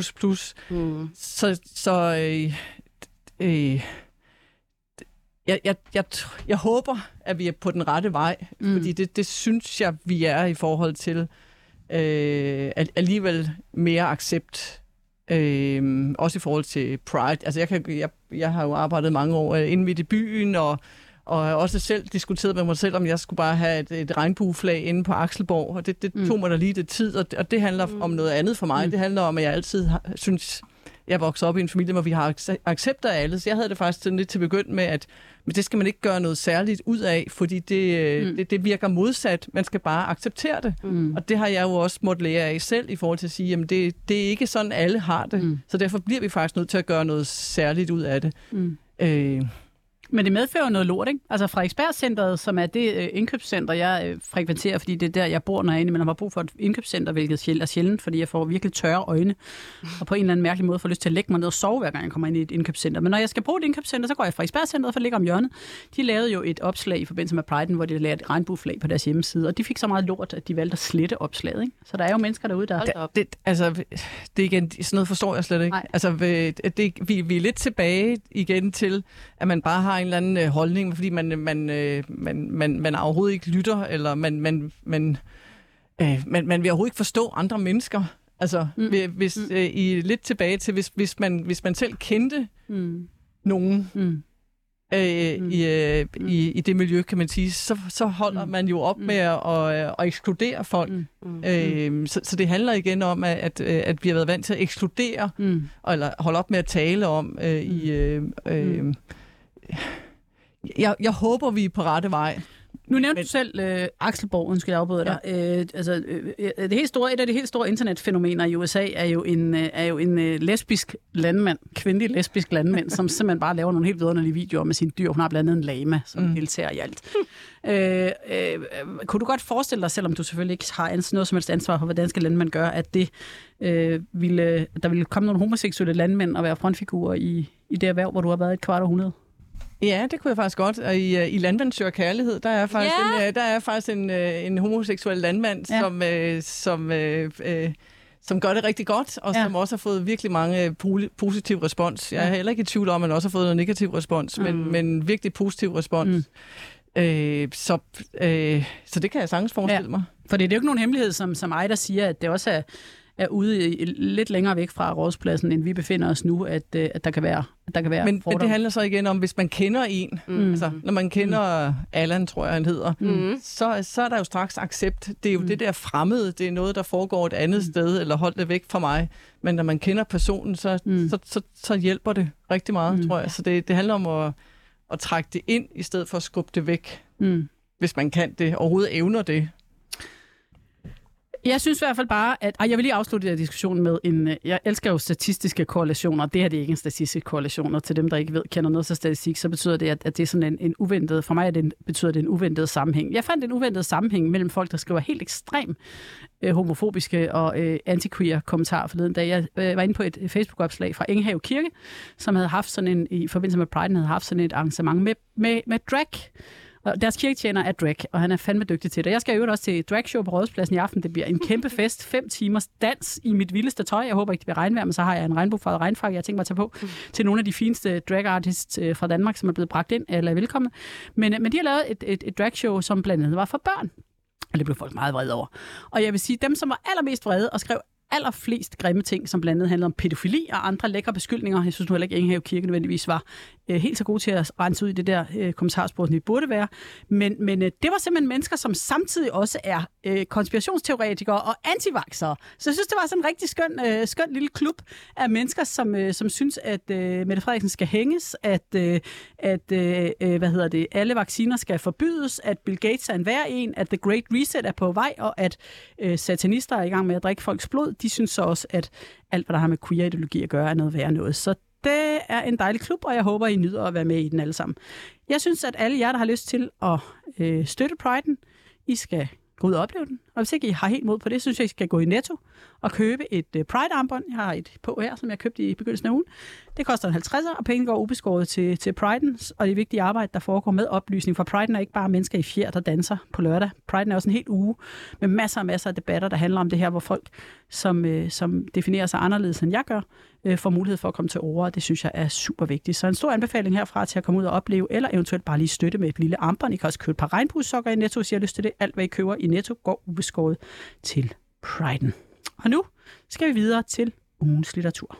Jeg håber, at vi er på den rette vej, fordi det synes jeg, vi er i forhold til alligevel mere accept. Også i forhold til Pride. Altså jeg har jo arbejdet mange år inde midt i byen, og også selv diskuteret med mig selv, om jeg skulle bare have et regnbueflag inde på Akselborg, og det tog mig da lige det tid, og det handler om noget andet for mig. Det handler om, at jeg altid synes, jeg voksede op i en familie, hvor vi har accept af alle, så jeg havde det faktisk sådan lidt til begyndt med, at men det skal man ikke gøre noget særligt ud af, fordi det virker modsat. Man skal bare acceptere det. Og det har jeg jo også måttet lære af selv, i forhold til at sige, jamen det er ikke sådan, alle har det. Så derfor bliver vi faktisk nødt til at gøre noget særligt ud af det. Men det medfører noget lort, ikke? Altså Frederiksberg-centret, som er det indkøbscenter, jeg frekventerer, fordi det er der, jeg bor, når jeg har brug for et indkøbscenter, hvilket er sjældent, fordi jeg får virkelig tørre øjne, og på en eller anden mærkelig måde får lyst til at lægge mig ned og sove, hver gang jeg kommer ind i et indkøbscenter. Men når jeg skal bruge et indkøbscenter, så går jeg i Frederiksberg-centret, for det ligger om hjørnet. De lavede jo et opslag i forbindelse med Pride'en, hvor de lavede et regnbueflag på deres hjemmeside, og de fik så meget lort, at de valgte at slette opslaget, ikke? Så der er jo mennesker derude, der... Det igen, sådan noget forstår jeg slet ikke. Nej. Altså, vi er lidt tilbage igen til, at man bare har en eller anden holdning, fordi man overhovedet ikke lytter, eller man vil overhovedet ikke forstå andre mennesker. Altså, hvis I lidt tilbage til, hvis man selv kendte nogen i det miljø, kan man sige, så holder man jo op med at ekskludere folk. Så det handler igen om, at vi har været vant til at ekskludere, eller holde op med at tale om Jeg håber, vi er på rette vej. Nu nævnte du selv Akselborg, undskyld, jeg afbryder dig. Et af de helt store internetfænomener i USA er jo en lesbisk landmand, kvindelig lesbisk landmand, som simpelthen bare laver nogle helt vidunderlige videoer med sine dyr. Hun har blandt andet en lama, som deltager i alt. Kunne du godt forestille dig, selvom du selvfølgelig ikke har noget som helst ansvar for, hvad danske landmænd gør, at der ville komme nogle homoseksuelle landmænd og være frontfigurer i det erhverv, hvor du har været et kvart århundrede? Ja, det kunne jeg faktisk godt. Og i Landmand søger kærlighed, der er faktisk en homoseksuel landmand, som gør det rigtig godt, og som også har fået virkelig mange positiv respons. Jeg er heller ikke i tvivl om, at man også har fået noget negativ respons, men virkelig positiv respons. Så det kan jeg sagtens forestille mig. For det er jo ikke nogen hemmelighed, som Ejder siger, at det også er ude lidt længere væk fra Rådspladsen, end vi befinder os nu, at der kan være men det handler så igen om, hvis man kender en, altså når man kender Allan, tror jeg han hedder, så er der jo straks accept. Det er jo det der fremmede, det er noget, der foregår et andet sted, eller hold det væk fra mig. Men når man kender personen, så hjælper det rigtig meget, tror jeg. Så det handler om at trække det ind, i stedet for at skubbe det væk, hvis man kan det, overhovedet evner det. Jeg synes i hvert fald bare, at... jeg vil lige afslutte den her diskussion med jeg elsker jo statistiske korrelationer. Det her det er ikke en statistisk korrelation, og til dem, der ikke kender noget til statistik, så betyder det, at det er sådan en uventet... For mig betyder det en uventet sammenhæng. Jeg fandt en uventet sammenhæng mellem folk, der skriver helt ekstrem homofobiske og anti-queer kommentarer forleden dag. Jeg var inde på et Facebook-opslag fra Enghave Kirke, som havde haft sådan i forbindelse med Pride, havde haft sådan et arrangement med drag. Og deres kirketjener er drag, og han er fandme dygtig til det. Jeg skal jo også til dragshow på Rådspladsen i aften. Det bliver en kæmpe fest. 5 timers dans i mit vildeste tøj. Jeg håber ikke, det bliver regnvejr, men så har jeg en regnbuefarvet regnfrakke, jeg tænker mig at tage på til nogle af de fineste drag artists fra Danmark, som er blevet bragt ind, eller er velkomne. Men de har lavet et dragshow, som blandt andet var for børn. Og det blev folk meget vrede over. Og jeg vil sige, dem, som var allermest vrede og skrev allerflest grimme ting, som blandt andet handlede om pædofili og andre lækre beskyldninger. Jeg synes nu heller ikke, Enghave Kirke nødvendigvis var helt så gode til at rense ud i det der kommentarspor, som de burde være. Men det var simpelthen mennesker, som samtidig også er konspirationsteoretikere og antivaxere. Så jeg synes, det var sådan en rigtig skøn lille klub af mennesker, som synes, at Mette Frederiksen skal hænges, at alle vacciner skal forbydes, at Bill Gates er en værre en, at The Great Reset er på vej, og at satanister er i gang med at drikke folks blod. De synes så også, at alt, hvad der har med queer-ideologi at gøre, er noget værre noget. Så det er en dejlig klub, og jeg håber, I nyder at være med i den alle sammen. Jeg synes, at alle jer, der har lyst til at støtte Pride'en, I skal gå ud og opleve den. Og hvis ikke I har helt mod på det, synes jeg, I skal gå i Netto og købe et Pride-armbånd. Jeg har et på her, som jeg købte i begyndelsen af ugen. Det koster en 50'er, og penge går ubeskåret til Pride'en, og det vigtige arbejde, der foregår med oplysning. For Pride'en er ikke bare mennesker i fjer, der danser på lørdag. Pride'en er også en hel uge med masser af debatter, der handler om det her, hvor folk, som definerer sig anderledes, end jeg gør, får mulighed for at komme til ord, og det synes jeg er super vigtigt. Så en stor anbefaling herfra til at komme ud og opleve, eller eventuelt bare lige støtte med et lille armbånd. I kan også købe et par regnbuesokker i Netto, hvis I har lyst til det. Alt, hvad I køber i Netto, går ubeskåret til Pride'en. Og nu skal vi videre til ugens litteratur.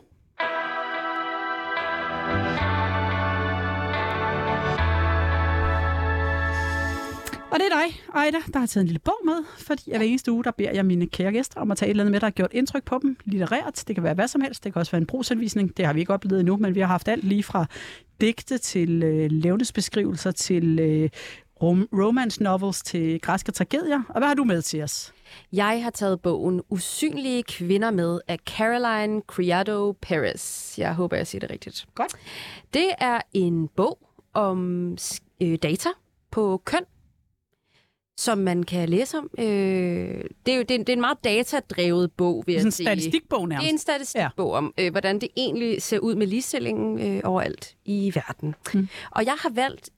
Og det er dig, Ejda, der har taget en lille bog med, fordi hver eneste uge, der beder jeg mine kære gæster om at tage et eller andet med, der har gjort indtryk på dem litterært. Det kan være hvad som helst, det kan også være en brugsanvisning. Det har vi ikke oplevet endnu, men vi har haft alt lige fra digte til levnedsbeskrivelser til romance novels til græske tragedier. Og hvad har du med til os? Jeg har taget bogen Usynlige kvinder med af Caroline Criado Perez. Jeg håber, jeg siger det rigtigt. Godt. Det er en bog om data på køn, som man kan læse om. Det er en meget datadrevet bog, vil jeg sige. Det er en statistikbog nærmest. Det er en statistikbog om, hvordan det egentlig ser ud med ligestillingen overalt i verden. Og jeg har valgt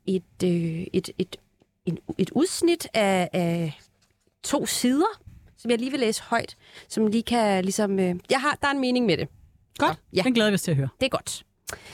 et udsnit af 2 sider, som jeg lige vil læse højt, som lige kan ligesom... der er en mening med det. Godt, ja. Den glæder vi os til at høre. Det er godt.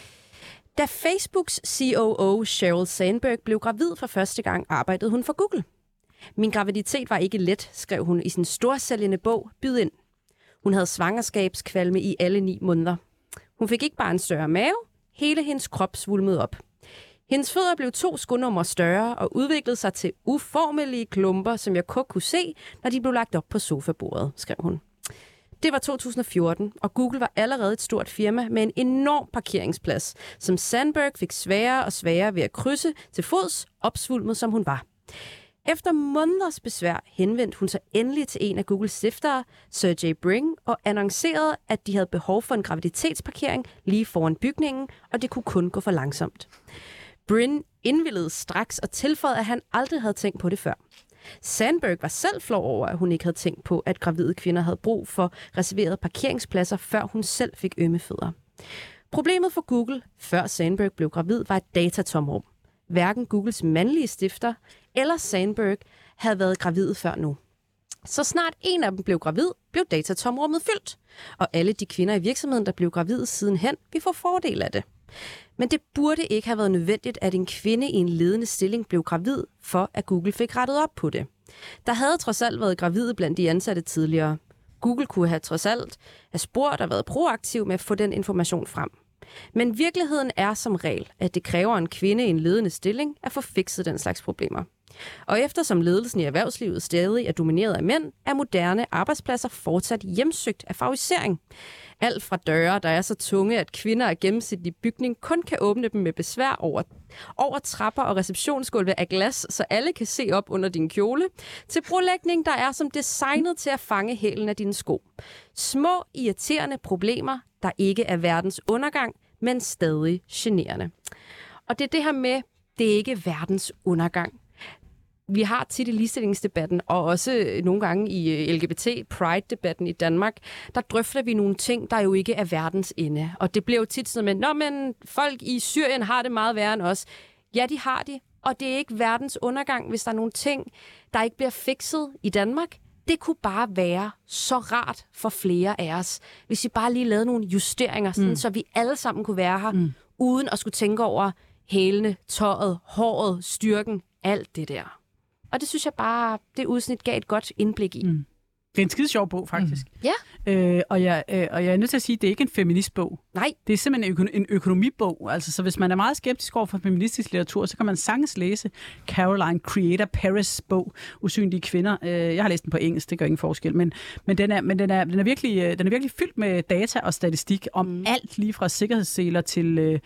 Da Facebooks COO Sheryl Sandberg blev gravid for første gang, arbejdede hun for Google. Min graviditet var ikke let, skrev hun i sin storsælgende bog Byd ind. Hun havde svangerskabskvalme i alle 9 måneder. Hun fik ikke bare en større mave, hele hendes krop svulmede op. Hendes fødder blev 2 skonummer større og udviklede sig til uformelige klumper, som jeg kun kunne se, når de blev lagt op på sofabordet, skrev hun. Det var 2014, og Google var allerede et stort firma med en enorm parkeringsplads, som Sandberg fik sværere og sværere ved at krydse til fods, opsvulmet som hun var. Efter måneders besvær henvendte hun sig endelig til en af Googles stiftere, Sergey Brin, og annoncerede, at de havde behov for en graviditetsparkering lige foran bygningen, og det kunne kun gå for langsomt. Brin indvilligede straks og tilføjede, at han aldrig havde tænkt på det før. Sandberg var selv flov over, at hun ikke havde tænkt på, at gravide kvinder havde brug for reserverede parkeringspladser, før hun selv fik ømme fødder. Problemet for Google, før Sandberg blev gravid, var et datatomrum. Hverken Googles mandlige stifter eller Sandberg havde været gravide før nu. Så snart en af dem blev gravid, blev datatomrummet fyldt, og alle de kvinder i virksomheden, der blev gravide sidenhen, vil få fordel af det. Men det burde ikke have været nødvendigt, at en kvinde i en ledende stilling blev gravid, for at Google fik rettet op på det. Der havde trods alt været gravide blandt de ansatte tidligere. Google kunne have trods alt have spurgt og været proaktiv med at få den information frem. Men virkeligheden er som regel, at det kræver en kvinde i en ledende stilling at få fikset den slags problemer. Og eftersom ledelsen i erhvervslivet stadig er domineret af mænd, er moderne arbejdspladser fortsat hjemsøgt af favorisering. Alt fra døre, der er så tunge, at kvinder af gennemsnitlig bygning kun kan åbne dem med besvær over trapper og receptionsgulve af glas, så alle kan se op under din kjole, til brolægning, der er som designet til at fange hælen af dine sko. Små, irriterende problemer, der ikke er verdens undergang, men stadig generende. Og det er det her med, det er ikke verdens undergang. Vi har tit i ligestillingsdebatten, og også nogle gange i LGBT-Pride-debatten i Danmark, der drøfter vi nogle ting, der jo ikke er verdens ende. Og det bliver jo tit sådan med, men folk i Syrien har det meget værre end os. Ja, de har det, og det er ikke verdens undergang, hvis der er nogle ting, der ikke bliver fikset i Danmark. Det kunne bare være så rart for flere af os, hvis vi bare lige lavede nogle justeringer, sådan, så vi alle sammen kunne være her, uden at skulle tænke over hælene, tøjet, håret, styrken, alt det der. Og det synes jeg bare, det udsnit gav et godt indblik i. Det er en skide sjov bog, faktisk. Ja. Og jeg er nødt til at sige, at det er ikke en feministbog. Nej. Det er simpelthen en økonomibog. Altså, så hvis man er meget skeptisk over for feministisk litteratur, så kan man sagtens læse Caroline Creator Paris' bog, Usynlige kvinder. Jeg har læst den på engelsk, det gør ingen forskel. Men den er virkelig fyldt med data og statistik om alt, lige fra sikkerhedsseler til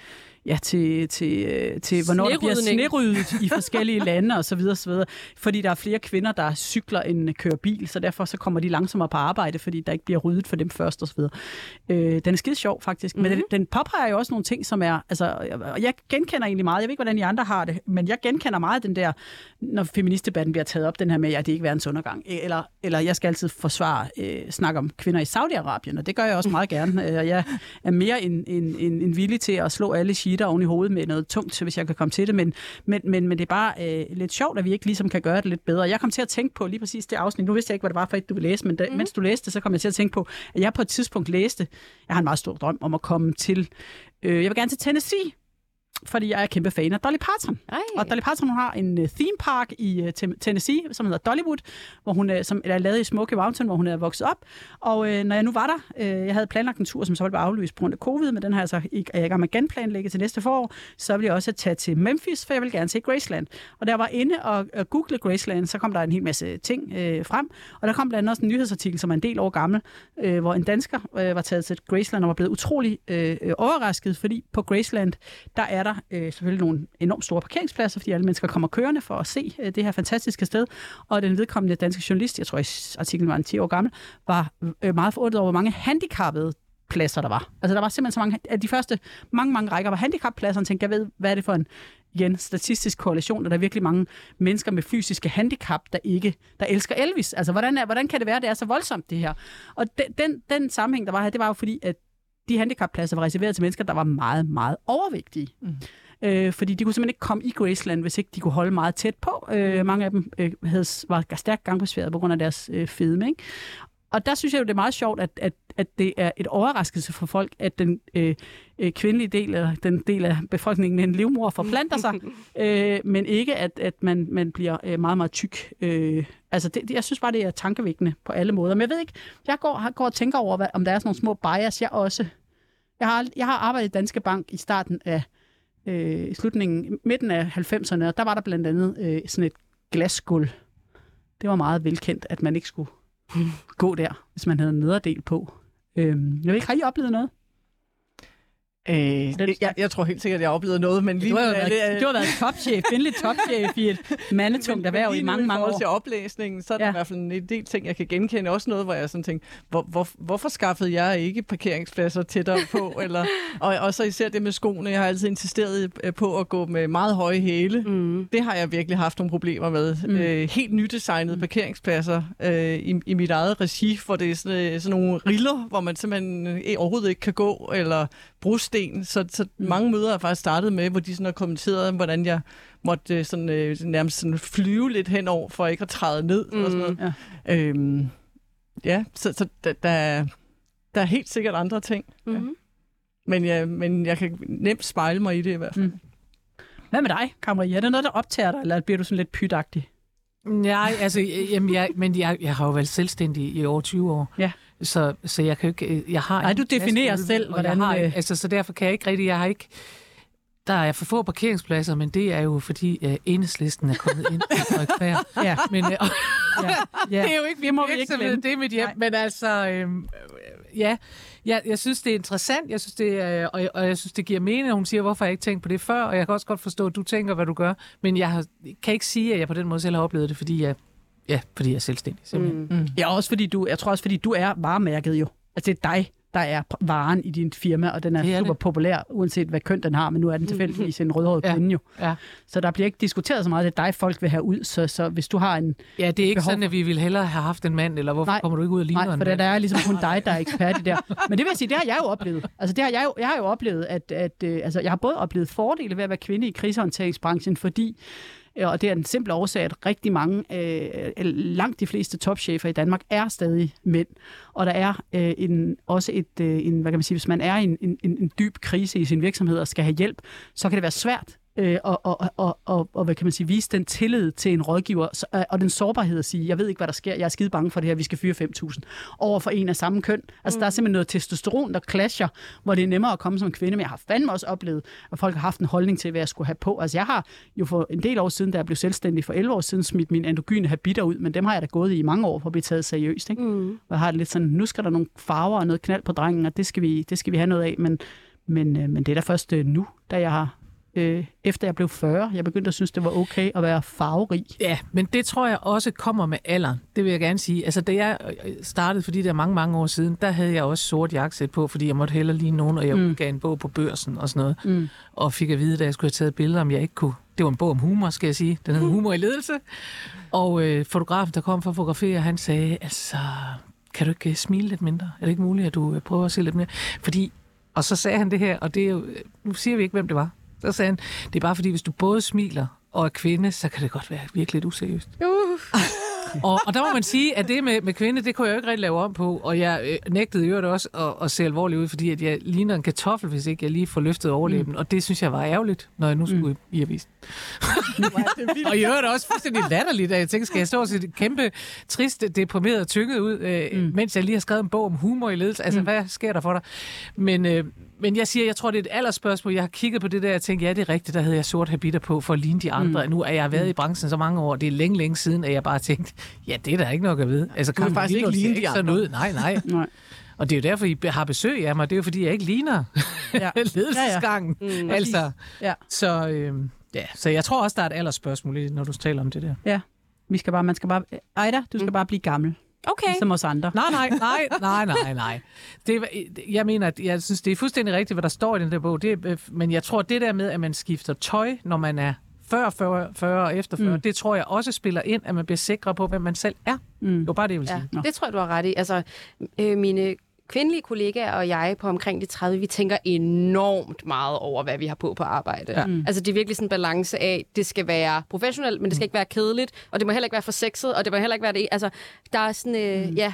hvornår der bliver sneryddet i forskellige lande og så videre, fordi der er flere kvinder, der cykler end kører bil, så derfor så kommer de langsommere på arbejde, fordi der ikke bliver ryddet for dem først og så videre. Den er skide sjov, faktisk, men den påpeger jo også nogle ting, som er, altså, jeg genkender egentlig meget, jeg ved ikke, hvordan I andre har det, men jeg genkender meget den der, når feministdebatten bliver taget op, den her med, at det ikke er verdens undergang, eller jeg skal altid forsvare snak om kvinder i Saudi-Arabien, og det gør jeg også meget gerne, og jeg er mere end villig til at slå alle shitter oven i hovedet med noget tungt, hvis jeg kan komme til det, men det er bare lidt sjovt, at vi ikke ligesom kan gøre det lidt bedre. Jeg kom til at tænke på lige præcis det afsnit, nu vidste jeg ikke, hvad det var for et, du ville læse, men mens du læste, så kom jeg til at tænke på, at jeg på et tidspunkt læste, jeg har en meget stor drøm om at komme til, jeg vil gerne til Tennessee, fordi jeg er kæmpe fan af Dolly Parton. Og Dolly Parton, hun har en theme park i Tennessee, som hedder Dollywood, hvor hun som er lavet i Smoky Mountain, hvor hun er vokset op. Og når jeg nu var der, jeg havde planlagt en tur, som så ville være aflyst på grund af covid, men den har jeg så ikke i gang med at genplanlægge til næste forår, så vil jeg også tage til Memphis, for jeg vil gerne se Graceland. Og der var inde og google Graceland, så kom der en hel masse ting frem, og der kom blandt andet også en nyhedsartikel, som er en del år gammel, hvor en dansker var taget til Graceland og var blevet utrolig overrasket, fordi på Graceland, der er der selvfølgelig nogle enormt store parkeringspladser, fordi alle mennesker kommer kørende for at se det her fantastiske sted. Og den vedkommende danske journalist, jeg tror, artiklen var 10 år gammel, var meget forundret over, hvor mange handicappede pladser der var. Altså der var simpelthen så mange, at de første mange rækker var handicappladser, og tænkte, jeg ved, hvad er det for en statistisk korrelation, der er virkelig mange mennesker med fysiske handicap, der elsker Elvis. Altså hvordan kan det være, det er så voldsomt, det her? Og den sammenhæng, der var her, det var jo fordi, at de handicappladser var reserveret til mennesker, der var meget, meget overvægtige. Fordi de kunne simpelthen ikke komme i Graceland, hvis ikke de kunne holde meget tæt på. Mange af dem var stærkt gangbesværet på grund af deres fedme. Ikke? Og der synes jeg jo, det er meget sjovt, at det er et overraskelse for folk, at den kvindelige del, eller den del af befolkningen med en livmor forplanter sig, men ikke, at man bliver meget, meget tyk. Jeg synes bare, det er tankevækkende på alle måder. Men jeg ved ikke, jeg går og tænker over, om der er sådan nogle små bias. Jeg har arbejdet i Danske Bank i starten af midten af 90'erne, og der var der blandt andet sådan et glasgulv. Det var meget velkendt, at man ikke skulle gå der, hvis man havde en nederdel på. Jeg ved ikke, har I oplevet noget? Jeg tror helt sikkert, at jeg har oplevet noget, men lige du har været topchef, kvindelig topchef i et mandetungt erhverv i mange år. I forhold til oplæsningen, så er der i hvert fald en del ting, jeg kan genkende. Også noget, hvor jeg sådan tænkte, hvorfor skaffede jeg ikke parkeringspladser tættere på? Og så især det med skoene. Jeg har altid insisteret på at gå med meget høje hæle. Det har jeg virkelig haft nogle problemer med. Helt nydesignede parkeringspladser i mit eget regi, hvor det er sådan nogle riller, hvor man simpelthen overhovedet ikke kan gå, eller bruste så mange møder har faktisk startet med, hvor de sådan har kommenteret, hvordan jeg måtte nærmest sådan flyve lidt henover, for ikke at træde ned og sådan noget. Så der er helt sikkert andre ting. Men jeg kan nemt spejle mig i det i hvert fald. Hvad med dig, Kammerie? Er det noget, der optager dig, eller bliver du sådan lidt pytagtig? Nej, altså, jeg har jo været selvstændig i over 20 år. Ja. Så jeg kan jo ikke... Nej, du definerer selv, hvordan... Så derfor kan jeg ikke rigtig... Der er for få parkeringspladser, men det er jo fordi Enhedslisten er kommet ind i Frederiksberg. Ja. Men, det er jo ikke... Vi må ikke glemme det med hjem, men altså... Jeg synes, det er interessant, jeg synes, og jeg synes, det giver mening, at hun siger, hvorfor jeg ikke tænkt på det før, og jeg kan også godt forstå, at du tænker, hvad du gør, men jeg kan ikke sige, at jeg på den måde selv har oplevet det, fordi jeg er selvstændig, simpelthen. Ja, også fordi jeg tror også, fordi du er varemærket jo. Altså, det er dig, der er varen i din firma, og den er super populær, uanset hvad køn den har, men nu er den tilfældigvis en rødhåret kvinde jo. Ja. Så der bliver ikke diskuteret så meget, det er dig, folk vil have ud, så hvis du har en... Ja, det er ikke sådan, at vi ville hellere have haft en mand, eller hvorfor kommer du ikke ud og ligner en mand? Nej, for der er ligesom kun dig, der er ekspert i der. Men det vil jeg sige, det har jeg jo oplevet. Altså, jeg har jo oplevet, at jeg har både oplevet fordele ved at være kvinde i krisehåndteringsbranchen, fordi og det er en simpel årsag, at rigtig mange, langt de fleste topchefer i Danmark, er stadig mænd. Og der er hvad kan man sige, hvis man er i en dyb krise i sin virksomhed og skal have hjælp, så kan det være svært og hvad kan man sige, vise den tillid til en rådgiver, og den sårbarhed at sige, jeg ved ikke, hvad der sker, jeg er skide bange for det her, vi skal fyre 5.000 over for en af samme køn. Altså, der er simpelthen noget testosteron, der clasher, hvor det er nemmere at komme som kvinde, men jeg har fandme også oplevet, at folk har haft en holdning til, hvad jeg skulle have på. Altså, jeg har jo for en del år siden, da jeg blev selvstændig for 11 år siden, smidt mine androgyne habiter ud, men dem har jeg da gået i mange år for at blive taget seriøst. Ikke? Og jeg har det lidt sådan, nu skal der nogle farver og noget knald på drengen, og det skal vi have noget af, men det er da først nu, da jeg har efter jeg blev 40, jeg begyndte at synes, det var okay at være farverig. Ja, men det tror jeg også kommer med alderen. Det vil jeg gerne sige. Altså, da jeg startede, fordi det er mange år siden, der havde jeg også sort jakkesæt på, fordi jeg måtte hellere ligne nogen, og jeg udgav en bog på Børsen og sådan noget. Og fik at vide, da jeg skulle have taget billeder, om jeg ikke kunne. Det var en bog om humor, skal jeg sige. Den hed Humor i ledelse. Og fotografen, der kom for at fotografere, han sagde, altså, kan du ikke smile lidt mindre? Er det ikke muligt, at du prøver at se lidt mere? Fordi, og så sagde han det her, og det er jo, nu siger vi ikke, hvem det var. Så sagde han, det er bare fordi, hvis du både smiler og er kvinde, så kan det godt være virkelig lidt useriøst. Og der må man sige, at det med kvinde, det kunne jeg jo ikke rigtig lave om på, og jeg nægtede jo også at se alvorligt ud, fordi at jeg ligner en kartoffel, hvis ikke jeg lige får løftet overlæben, og det synes jeg var ærgerligt, når jeg nu skulle i avisen. Og jeg hørte også fuldstændig latterligt, at jeg tænkte, skal jeg stå og se kæmpe, trist, deprimeret og tynget ud, mens jeg lige har skrevet en bog om humor i ledelse. Altså, hvad sker der for dig? Men jeg siger, jeg tror, det er et aldersspørgsmål. Jeg har kigget på det der og tænkt, ja, det er rigtigt, der havde jeg sort habiter på for at ligne de andre. Nu er jeg været i branchen så mange år, det er længe siden, at jeg bare tænkte, ja, det er der ikke nok at vide. Altså, kan faktisk ikke ligne de andre. Ud. Nej. Og det er jo derfor, I har besøg af mig. Det er jo fordi, jeg ikke ligner ledelsesgangen. Altså, så jeg tror også, der er et aldersspørgsmål, når du taler om det der. Ja, man skal bare... Ejda, du skal bare blive gammel. Okay. Som os andre. Nej. Jeg mener, at jeg synes, det er fuldstændig rigtigt, hvad der står i den der bog. Men jeg tror, det der med, at man skifter tøj, når man er før 40 og efter 40, det tror jeg også spiller ind, at man bliver sikker på, hvem man selv er. Det var bare det, jeg vil sige. Det tror jeg, du har ret i. Altså, mine kvindelige kollegaer og jeg på omkring de 30, vi tænker enormt meget over, hvad vi har på arbejde. Ja. Altså, det er virkelig sådan en balance af, det skal være professionelt, men det skal ikke være kedeligt, og det må heller ikke være for sexet, og det må heller ikke være det. Altså, der er sådan,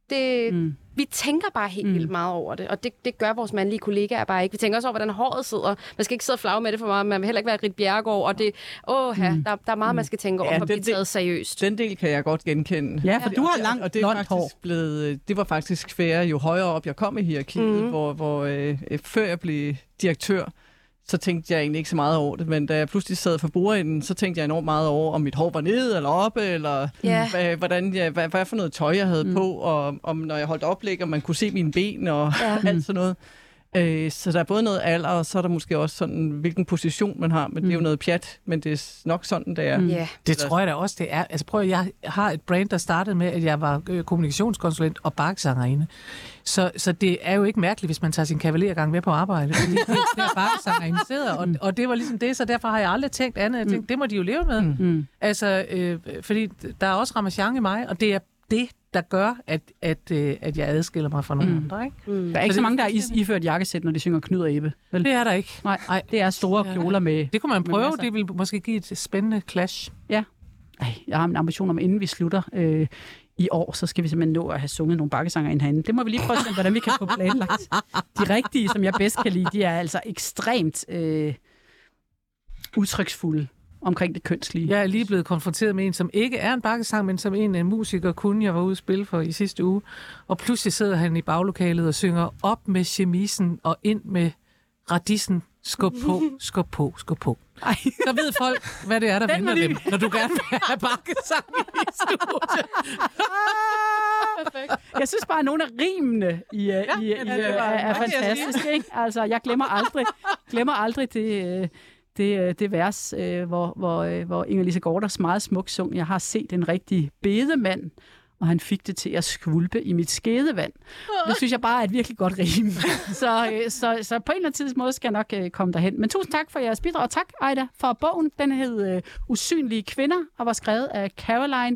vi tænker bare helt vildt meget over det, og det gør vores mandlige kollegaer bare ikke. Vi tænker også over, hvordan håret sidder. Man skal ikke sidde og flage med det for meget, man vil heller ikke være Ritt Bjerregaard, og det, der er meget, man skal tænke over for at blive taget seriøst. Den del kan jeg godt genkende. Ja, for du har langt blondt hår. Det var faktisk fair, jo højere op jeg kom i hierarkiet, hvor før jeg blev direktør, så tænkte jeg egentlig ikke så meget over det, men da jeg pludselig sad for bordenden, så tænkte jeg enormt meget over, om mit hår var nede eller oppe, eller hvad for noget tøj jeg havde på, og om når jeg holdt oplæg, om man kunne se mine ben og alt sådan noget. Så der er både noget alder, og så er der måske også sådan, hvilken position man har, men det er jo noget pjat, men det er nok sådan, det er. Det tror jeg da også, det er. Altså prøv, jeg har et brand, der startede med, at jeg var kommunikationskonsulent og baksangerinde. Så det er jo ikke mærkeligt, hvis man tager sin kavalergang med på arbejde, fordi der baksangerinde sidder, og det var ligesom det, så derfor har jeg aldrig tænkt andet. Jeg tænkte, det må de jo leve med. Altså, fordi der er også ramachan i mig, og det er det, der gør, at jeg adskiller mig fra nogle andre. Ikke? Der er ikke så mange, der har iført jakkesæt, når de synger Knud og Ebbe. Vel? Det er der ikke. Nej, det er store kjoler med... Det kunne man prøve, det vil måske give et spændende clash. Ja. Jeg har en ambition om, inden vi slutter i år, så skal vi simpelthen nå at have sunget nogle bakkesanger ind herinde. Det må vi lige prøve at se, hvordan vi kan få planlagt. De rigtige, som jeg bedst kan lide, de er altså ekstremt udtryksfulde omkring det kønslige. Jeg er lige blevet konfronteret med en, som ikke er en bakkesang, men som en musiker kunne, jeg var ude at spille for i sidste uge. Og pludselig sidder han i baglokalet og synger op med chemisen og ind med radissen. Skub på, skub på, skub på. Ej. Så ved folk, hvad det er, der venter dem, når du gerne vil have bakkesang i studiet. Jeg synes bare, at nogle af rimene er fantastiske. Ikke? Altså, jeg glemmer aldrig det vers, hvor Inger-Lise Gaarders meget smuk sung, jeg har set en rigtig bedemand, og han fik det til at skvulpe i mit skedevand. Det synes jeg bare er et virkelig godt rim. Så på en eller anden tidsmåde skal jeg nok komme derhen. Men tusind tak for jeres bidrag, og tak, Ejda, for bogen. Den hed Usynlige Kvinder, og var skrevet af Caroline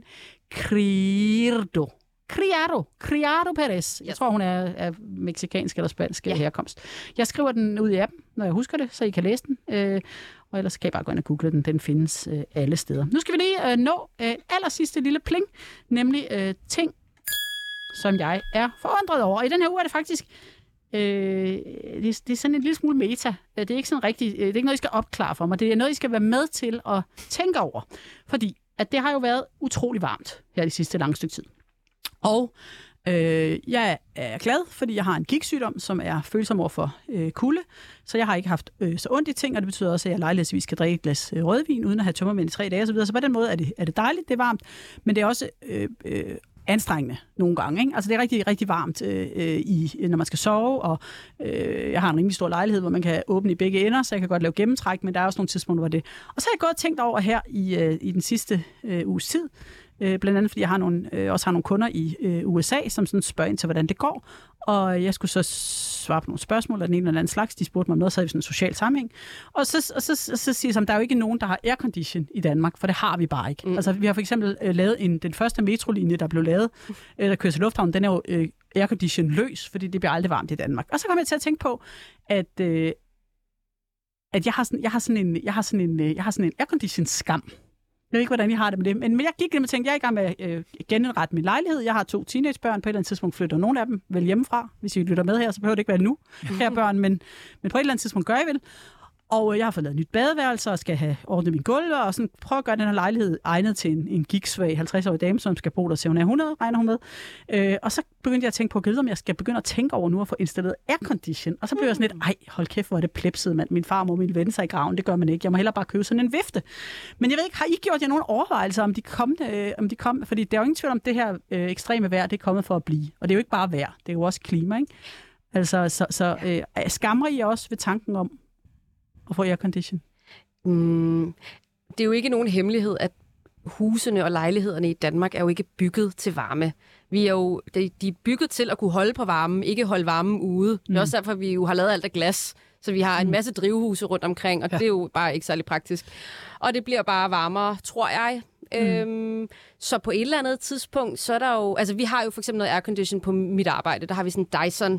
Criado Perez. Jeg tror, hun er mexikansk eller spansk herkomst. Jeg skriver den ud i appen, når jeg husker det, så I kan læse den. Og ellers kan I bare gå ind og google den. Den findes alle steder. Nu skal vi lige nå allersidste lille pling, nemlig ting, som jeg er forundret over. I den her uge er det faktisk det er sådan en lille smule meta. Det er ikke sådan rigtig, det er ikke noget, I skal opklare for mig. Det er noget, I skal være med til at tænke over. Fordi at det har jo været utrolig varmt her de sidste lange stykke tid. Og jeg er glad, fordi jeg har en gigtsygdom, som er følsom over for kulde. Så jeg har ikke haft så ondt i ting, og det betyder også, at jeg lejlighedsvis skal drikke et glas rødvin, uden at have tømmermænd i 3 dage osv. Så på den måde er det dejligt, det er varmt, men det er også anstrengende nogle gange. Ikke? Altså det er rigtig, rigtig varmt, når man skal sove, og jeg har en rimelig stor lejlighed, hvor man kan åbne i begge ender, så jeg kan godt lave gennemtræk, men der er også nogle tidspunkter, hvor det. Og så har jeg gået og tænkt over her i den sidste uges tid, blandt andet fordi jeg har også har nogle kunder i USA, som sådan spørger ind til, hvordan det går. Og jeg skulle så svare på nogle spørgsmål af den ene eller anden slags. De spurgte mig om noget, så havde vi sådan en social sammenhæng. Og så siger jeg, at der er jo ikke nogen, der har aircondition i Danmark, for det har vi bare ikke. Altså, vi har for eksempel lavet den første metrolinje, der blev lavet, der kører til lufthavnen, den er jo aircondition løs, fordi det bliver aldrig varmt i Danmark. Og så kom jeg til at tænke på, at jeg har sådan en aircondition skam. Jeg ved ikke, hvordan I har det med det, men jeg gik og tænkte, jeg er i gang med at genindrette min lejlighed. Jeg har 2 teenagebørn. På et eller andet tidspunkt flytter nogle af dem vel hjemmefra. Hvis I lytter med her, så behøver det ikke være nu, her børn, men på et eller andet tidspunkt gør I vel. Og jeg har fået lavet et nyt badeværelse og skal have ordnet min gulv, og sådan prøve at gøre den her lejlighed egnet til en gigsvag 50-årig dame, som skal bo der til hun er 100, regner hun med. Og så begyndte jeg at tænke på, om jeg skal begynde at tænke over nu at få installeret aircondition. Og så blev jeg sådan lidt, hold kæft, hvor er det plebset, mand. Min far må ville vende sig i graven, det gør man ikke. Jeg må hellere bare købe sådan en vifte. Men jeg ved ikke, har I gjort jer nogle overvejelser om de kom? Fordi der er jo ingen tvivl om, det her ekstreme vejr, det er kommet for at blive. Og det er jo ikke bare vejr, det er jo også klima, ikke? Altså, skammer I også ved tanken om og få aircondition? Det er jo ikke nogen hemmelighed, at husene og lejlighederne i Danmark er jo ikke bygget til varme. De er bygget til at kunne holde på varmen, ikke holde varmen ude. Det er også derfor, vi jo har lavet alt af glas. Så vi har en masse drivhuse rundt omkring, og det er jo bare ikke særlig praktisk. Og det bliver bare varmere, tror jeg. Så på et eller andet tidspunkt, så er der jo... Altså, vi har jo for eksempel noget aircondition på mit arbejde. Der har vi sådan en Dyson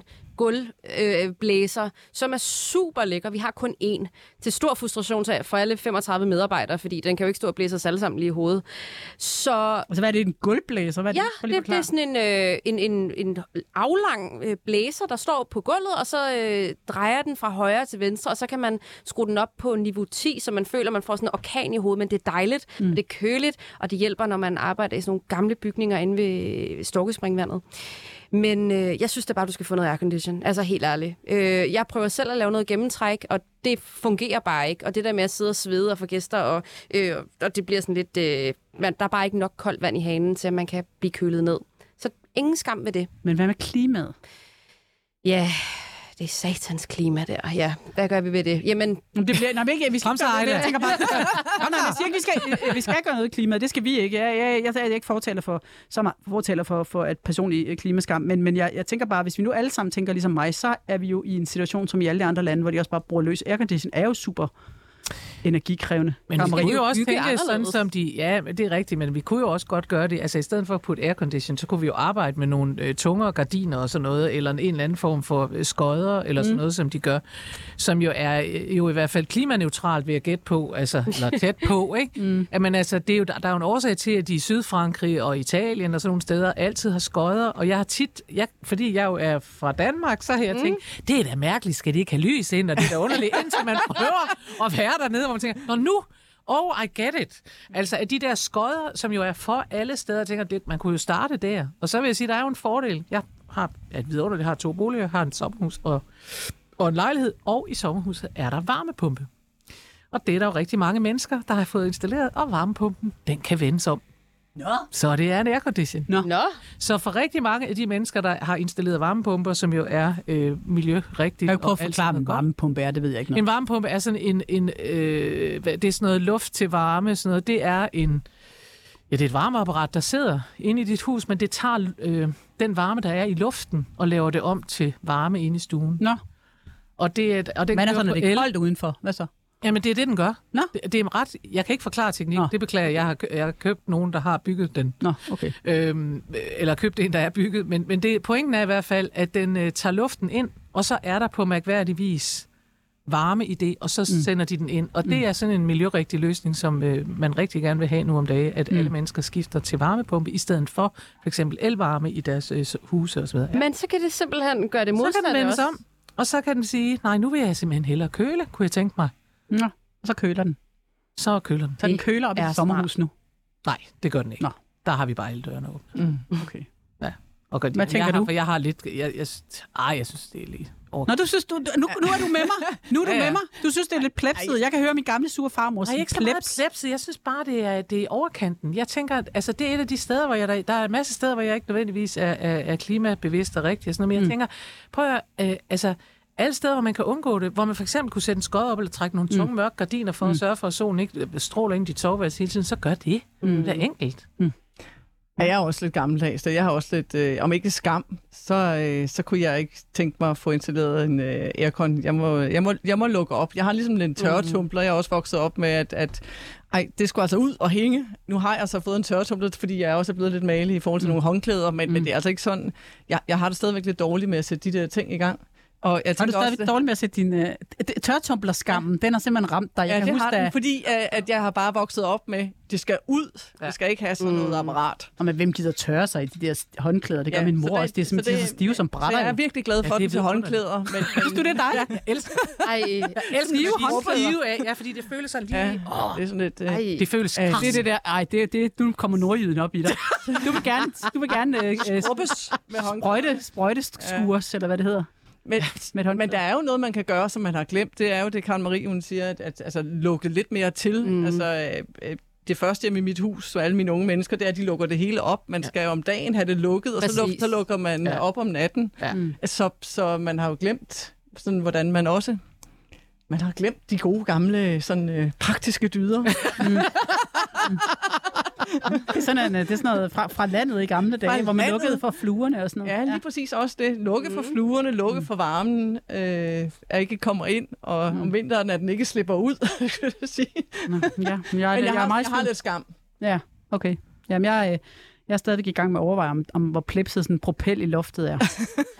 gulvblæser, som er super lækker. Vi har kun én. Til stor frustration for alle 35 medarbejdere, fordi den kan jo ikke stå og blæse os alle sammen lige i hovedet. Så... Altså, hvad er det, en gulvblæser? Hvad er det er sådan en aflang blæser, der står på gulvet, og så drejer den fra højre til venstre, og så kan man skrue den op på niveau 10, så man føler, man får sådan en orkan i hovedet, men det er dejligt, og det er køligt, og det hjælper, når man arbejder i sådan nogle gamle bygninger inde ved Storkespringvandet. Men jeg synes da bare, du skal få noget aircondition. Altså helt ærligt. Jeg prøver selv at lave noget gennemtræk, og det fungerer bare ikke. Og det der med at sidde og svede og få gæster, og det bliver sådan lidt... der er bare ikke nok koldt vand i hanen, til at man kan blive kølet ned. Så ingen skam ved det. Men hvad med klimaet? Ja... Det er satans klima der. Ja, hvad gør vi ved det? Jamen, det bliver ikke. Vi skal gøre det. Jeg tænker bare. Jeg siger ikke, vi skal gøre noget i klimaet. Det skal vi ikke. Jeg er ikke fortaler for et personligt klimaskam, men jeg tænker bare, hvis vi nu alle sammen tænker ligesom mig, så er vi jo i en situation som i alle de andre lande, hvor de også bare bruger løs. Aircondition er jo super energikrævende. Men vi kunne jo også tænke sådan, som de... Ja, det er rigtigt, men vi kunne jo også godt gøre det. Altså, i stedet for at putte aircondition, så kunne vi jo arbejde med nogle tungere gardiner og sådan noget, eller en eller anden form for skodder, eller sådan noget, som de gør, som jo er jo i hvert fald klimaneutralt, vil jeg gætte på, altså, eller tæt på, ikke? Men altså, det er jo, der er jo en årsag til, at de i Sydfrankrig og Italien og sådan nogle steder altid har skodder, og jeg har tit, fordi jeg jo er fra Danmark, så har jeg tænkt, det er da mærkeligt, skal de ikke have lys ind, og det er da underligt, indtil man prøver at være dernede, hvor man tænker, nu, I get it. Altså, at de der skodder, som jo er for alle steder, tænker, man kunne jo starte der. Og så vil jeg sige, der er jo en fordel. Jeg har et vidunderligt, jeg har 2 boliger, jeg har en sommerhus og en lejlighed, og i sommerhuset er der varmepumpe. Og det er der jo rigtig mange mennesker, der har fået installeret, og varmepumpen, den kan vendes om. Så det er en aircondition. Så for rigtig mange af de mennesker, der har installeret varmepumper, som jo er miljørigtigt... Jeg kan prøve at forklare, hvad en varmepumpe er, det ved jeg ikke noget. En varmepumpe er sådan det er sådan noget luft til varme, sådan noget. Det er det er et varmeapparat, der sidder inde i dit hus, men det tager den varme, der er i luften, og laver det om til varme inde i stuen. Og det er når det er koldt udenfor. Hvad så? Jamen, det er det, den gør. Det er ret... Jeg kan ikke forklare teknik. Det beklager jeg. Jeg har købt nogen, der har bygget den. Okay. Eller købt en, der er bygget. Men pointen er i hvert fald, at den tager luften ind, og så er der på mærkværdig vis varme i det, og så sender de den ind. Og det er sådan en miljørigtig løsning, som man rigtig gerne vil have nu om dagen, at alle mennesker skifter til varmepumpe, i stedet for eksempel elvarme i deres huse osv. Ja. Men så kan det simpelthen gøre det modsatte så kan den vendes om, og så kan den sige, nej, nu vil jeg simpelthen hellere køle, kunne jeg tænke mig. Nå, og så køler den. Så køler den. Så den køler op i sommerhus nu? Nej, det gør den ikke. Nå. Der har vi bare alle dørene åbne. Okay. Ja. Og hvad tænker du? For jeg har lidt... Jeg synes, det er lidt... Nå, du synes, nu er du med mig. Nu er du med mig. Du synes, det er lidt plebset. Jeg kan høre min gamle sure farmor sige ikke så meget plebset. Jeg synes bare, det er overkanten. Jeg tænker, altså det er et af de steder, hvor der er en masse steder, hvor jeg ikke nødvendigvis er klimabevidst og rigtig. Sådan noget. Men jeg tænker, prøv at... alle steder, hvor man kan undgå det, hvor man for eksempel kunne sætte en skod op eller trække nogle tunge mørke gardiner for at sørge for, at solen ikke stråler ind i dit soveværelse hele tiden, så gør det. Det er enkelt. Ja, jeg er også lidt gammeldags, så jeg har også lidt, om ikke skam, så kunne jeg ikke tænke mig at få installeret en aircon. Jeg må lukke op. Jeg har ligesom en tørretumbler. Jeg er også vokset op med, at det skulle altså ud og hænge. Nu har jeg så fået en tørretumbler, fordi jeg også er blevet lidt malig i forhold til nogle håndklæder, men det er altså ikke sådan. Jeg har det stadigvæk lidt dårligt med at sætte de der ting i gang. Og jeg har du stadig dårligt med at sætte din tørretumblerskammen? Den har simpelthen ramt dig. Jeg kan huske den, fordi at jeg har bare vokset op med, det skal ud. Det skal ikke have sådan noget apparat. Og med hvem gider tørre sig i de der håndklæder? Det gør min mor også. Det er simpelthen så stive som brætter. Så jeg er virkelig glad for det til håndklæder. Men synes du, det er dig? Jeg elsker stive håndklæder. Ja, fordi det føles sådan lige... det er sådan lidt... Det føles kraft. Det er det der... nu kommer nordjyden op i dig. Du vil gerne sprøjteskures, eller hvad det hedder. Men der er jo noget, man kan gøre, som man har glemt. Det er jo det, Karen Marie, hun siger, at altså, lukke lidt mere til. Altså, det første hjemme i mit hus, så alle mine unge mennesker, det er, at de lukker det hele op. Man skal jo om dagen have det lukket, og så lukker man op om natten. Ja. Så man har jo glemt, sådan, hvordan man også... Man har glemt de gode, gamle, sådan, praktiske dyder. Det er sådan noget fra landet i gamle dage, hvor man lukkede for fluerne og sådan noget. Ja, lige præcis også det. Lukke for fluerne, lukke for varmen, er ikke kommer ind, og om vinteren er den ikke slipper ud, skal jeg sige. Jeg har lidt skam. Ja, okay. Jamen, jeg er stadig i gang med at overveje, om hvor plebset sådan en propel i loftet er.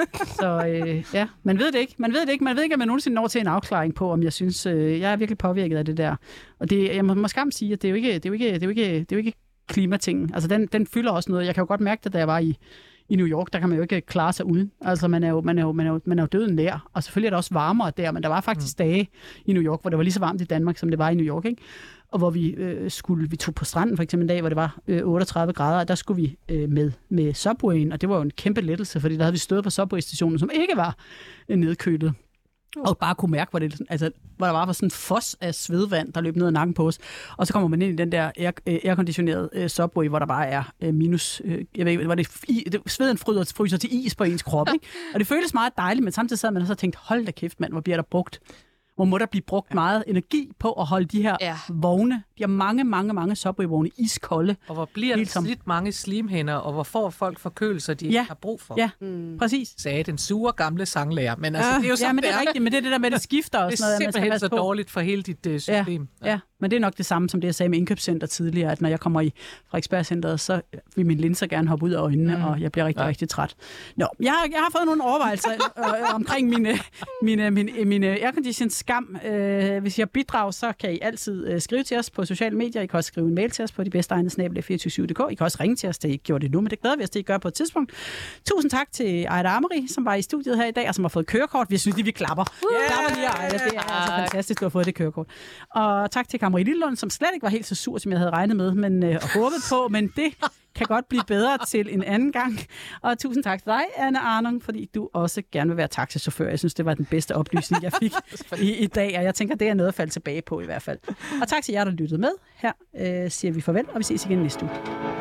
Så man ved det ikke. Man ved ikke, om jeg nogensinde når til en afklaring på, om jeg synes, jeg er virkelig påvirket af det der. Og det, jeg må skam sige, at det er jo ikke klimatingen. Altså, den fylder også noget. Jeg kan jo godt mærke det, da jeg var i New York, der kan man jo ikke klare sig uden. Altså, man er jo døden nær. Og selvfølgelig er det også varmere der, men der var faktisk dage i New York, hvor det var lige så varmt i Danmark, som det var i New York, ikke? Og hvor vi tog på stranden for eksempel en dag, hvor det var 38 grader, og der skulle vi med Subwayen, og det var jo en kæmpe lettelse, fordi der havde vi stået på Subway-stationen, som ikke var nedkølet. Og bare kunne mærke, hvor der var sådan en fos af svedvand, der løb ned ad nakken på os. Og så kommer man ind i den der airconditionerede Subway, hvor der bare er minus... jeg ved ikke, sveden fryser til is på ens krop, ikke? Og det føles meget dejligt, men samtidig sad man og så tænkte, hold da kæft, mand, hvor bliver der brugt... Hvor må der blive brugt meget energi på at holde de her vogne, de her mange Subway-vogne iskolde. Og hvor bliver der slidt mange slimhænder, og hvor får folk forkølelser, de har brug for. Ja, præcis. Sagde den sure gamle sanglærer. Men altså, det er jo sådan, men det er rigtigt, men det er det der med, det skifter og sådan noget. Det er simpelthen så dårligt for hele dit system. Ja, men det er nok det samme, som det jeg sagde med indkøbscenter tidligere, at når jeg kommer i Frederiksberg-centret, så vil min linser gerne hoppe ud af øjnene, og jeg bliver rigtig træt. Nå, jeg har fået nogle overvejelser omkring min aircondition skam. Hvis jeg bidrager, så kan I altid skrive til os på sociale medier. I kan også skrive en mail til os på debedstegnede@247.dk. I kan også ringe til os, det I ikke gjort det nu, men det glæder vi os til, at I gør på et tidspunkt. Tusind tak til Ejda Ameri, som var i studiet her i dag, og som har fået kørekort. Vi synes, vi klapper. Klapper lige, Ejda. Det er altså fantastisk, du har fået det kørekort. Og tak til Karen Lillelund, som slet ikke var helt så sur, som jeg havde regnet med, men håbet på, men det kan godt blive bedre til en anden gang. Og tusind tak til dig, Anne Arnung, fordi du også gerne vil være taxichauffør. Jeg synes, det var den bedste oplysning, jeg fik i dag, og jeg tænker, det er noget at falde tilbage på i hvert fald. Og tak til jer, der lyttede med. Her siger vi farvel, og vi ses igen næste uge.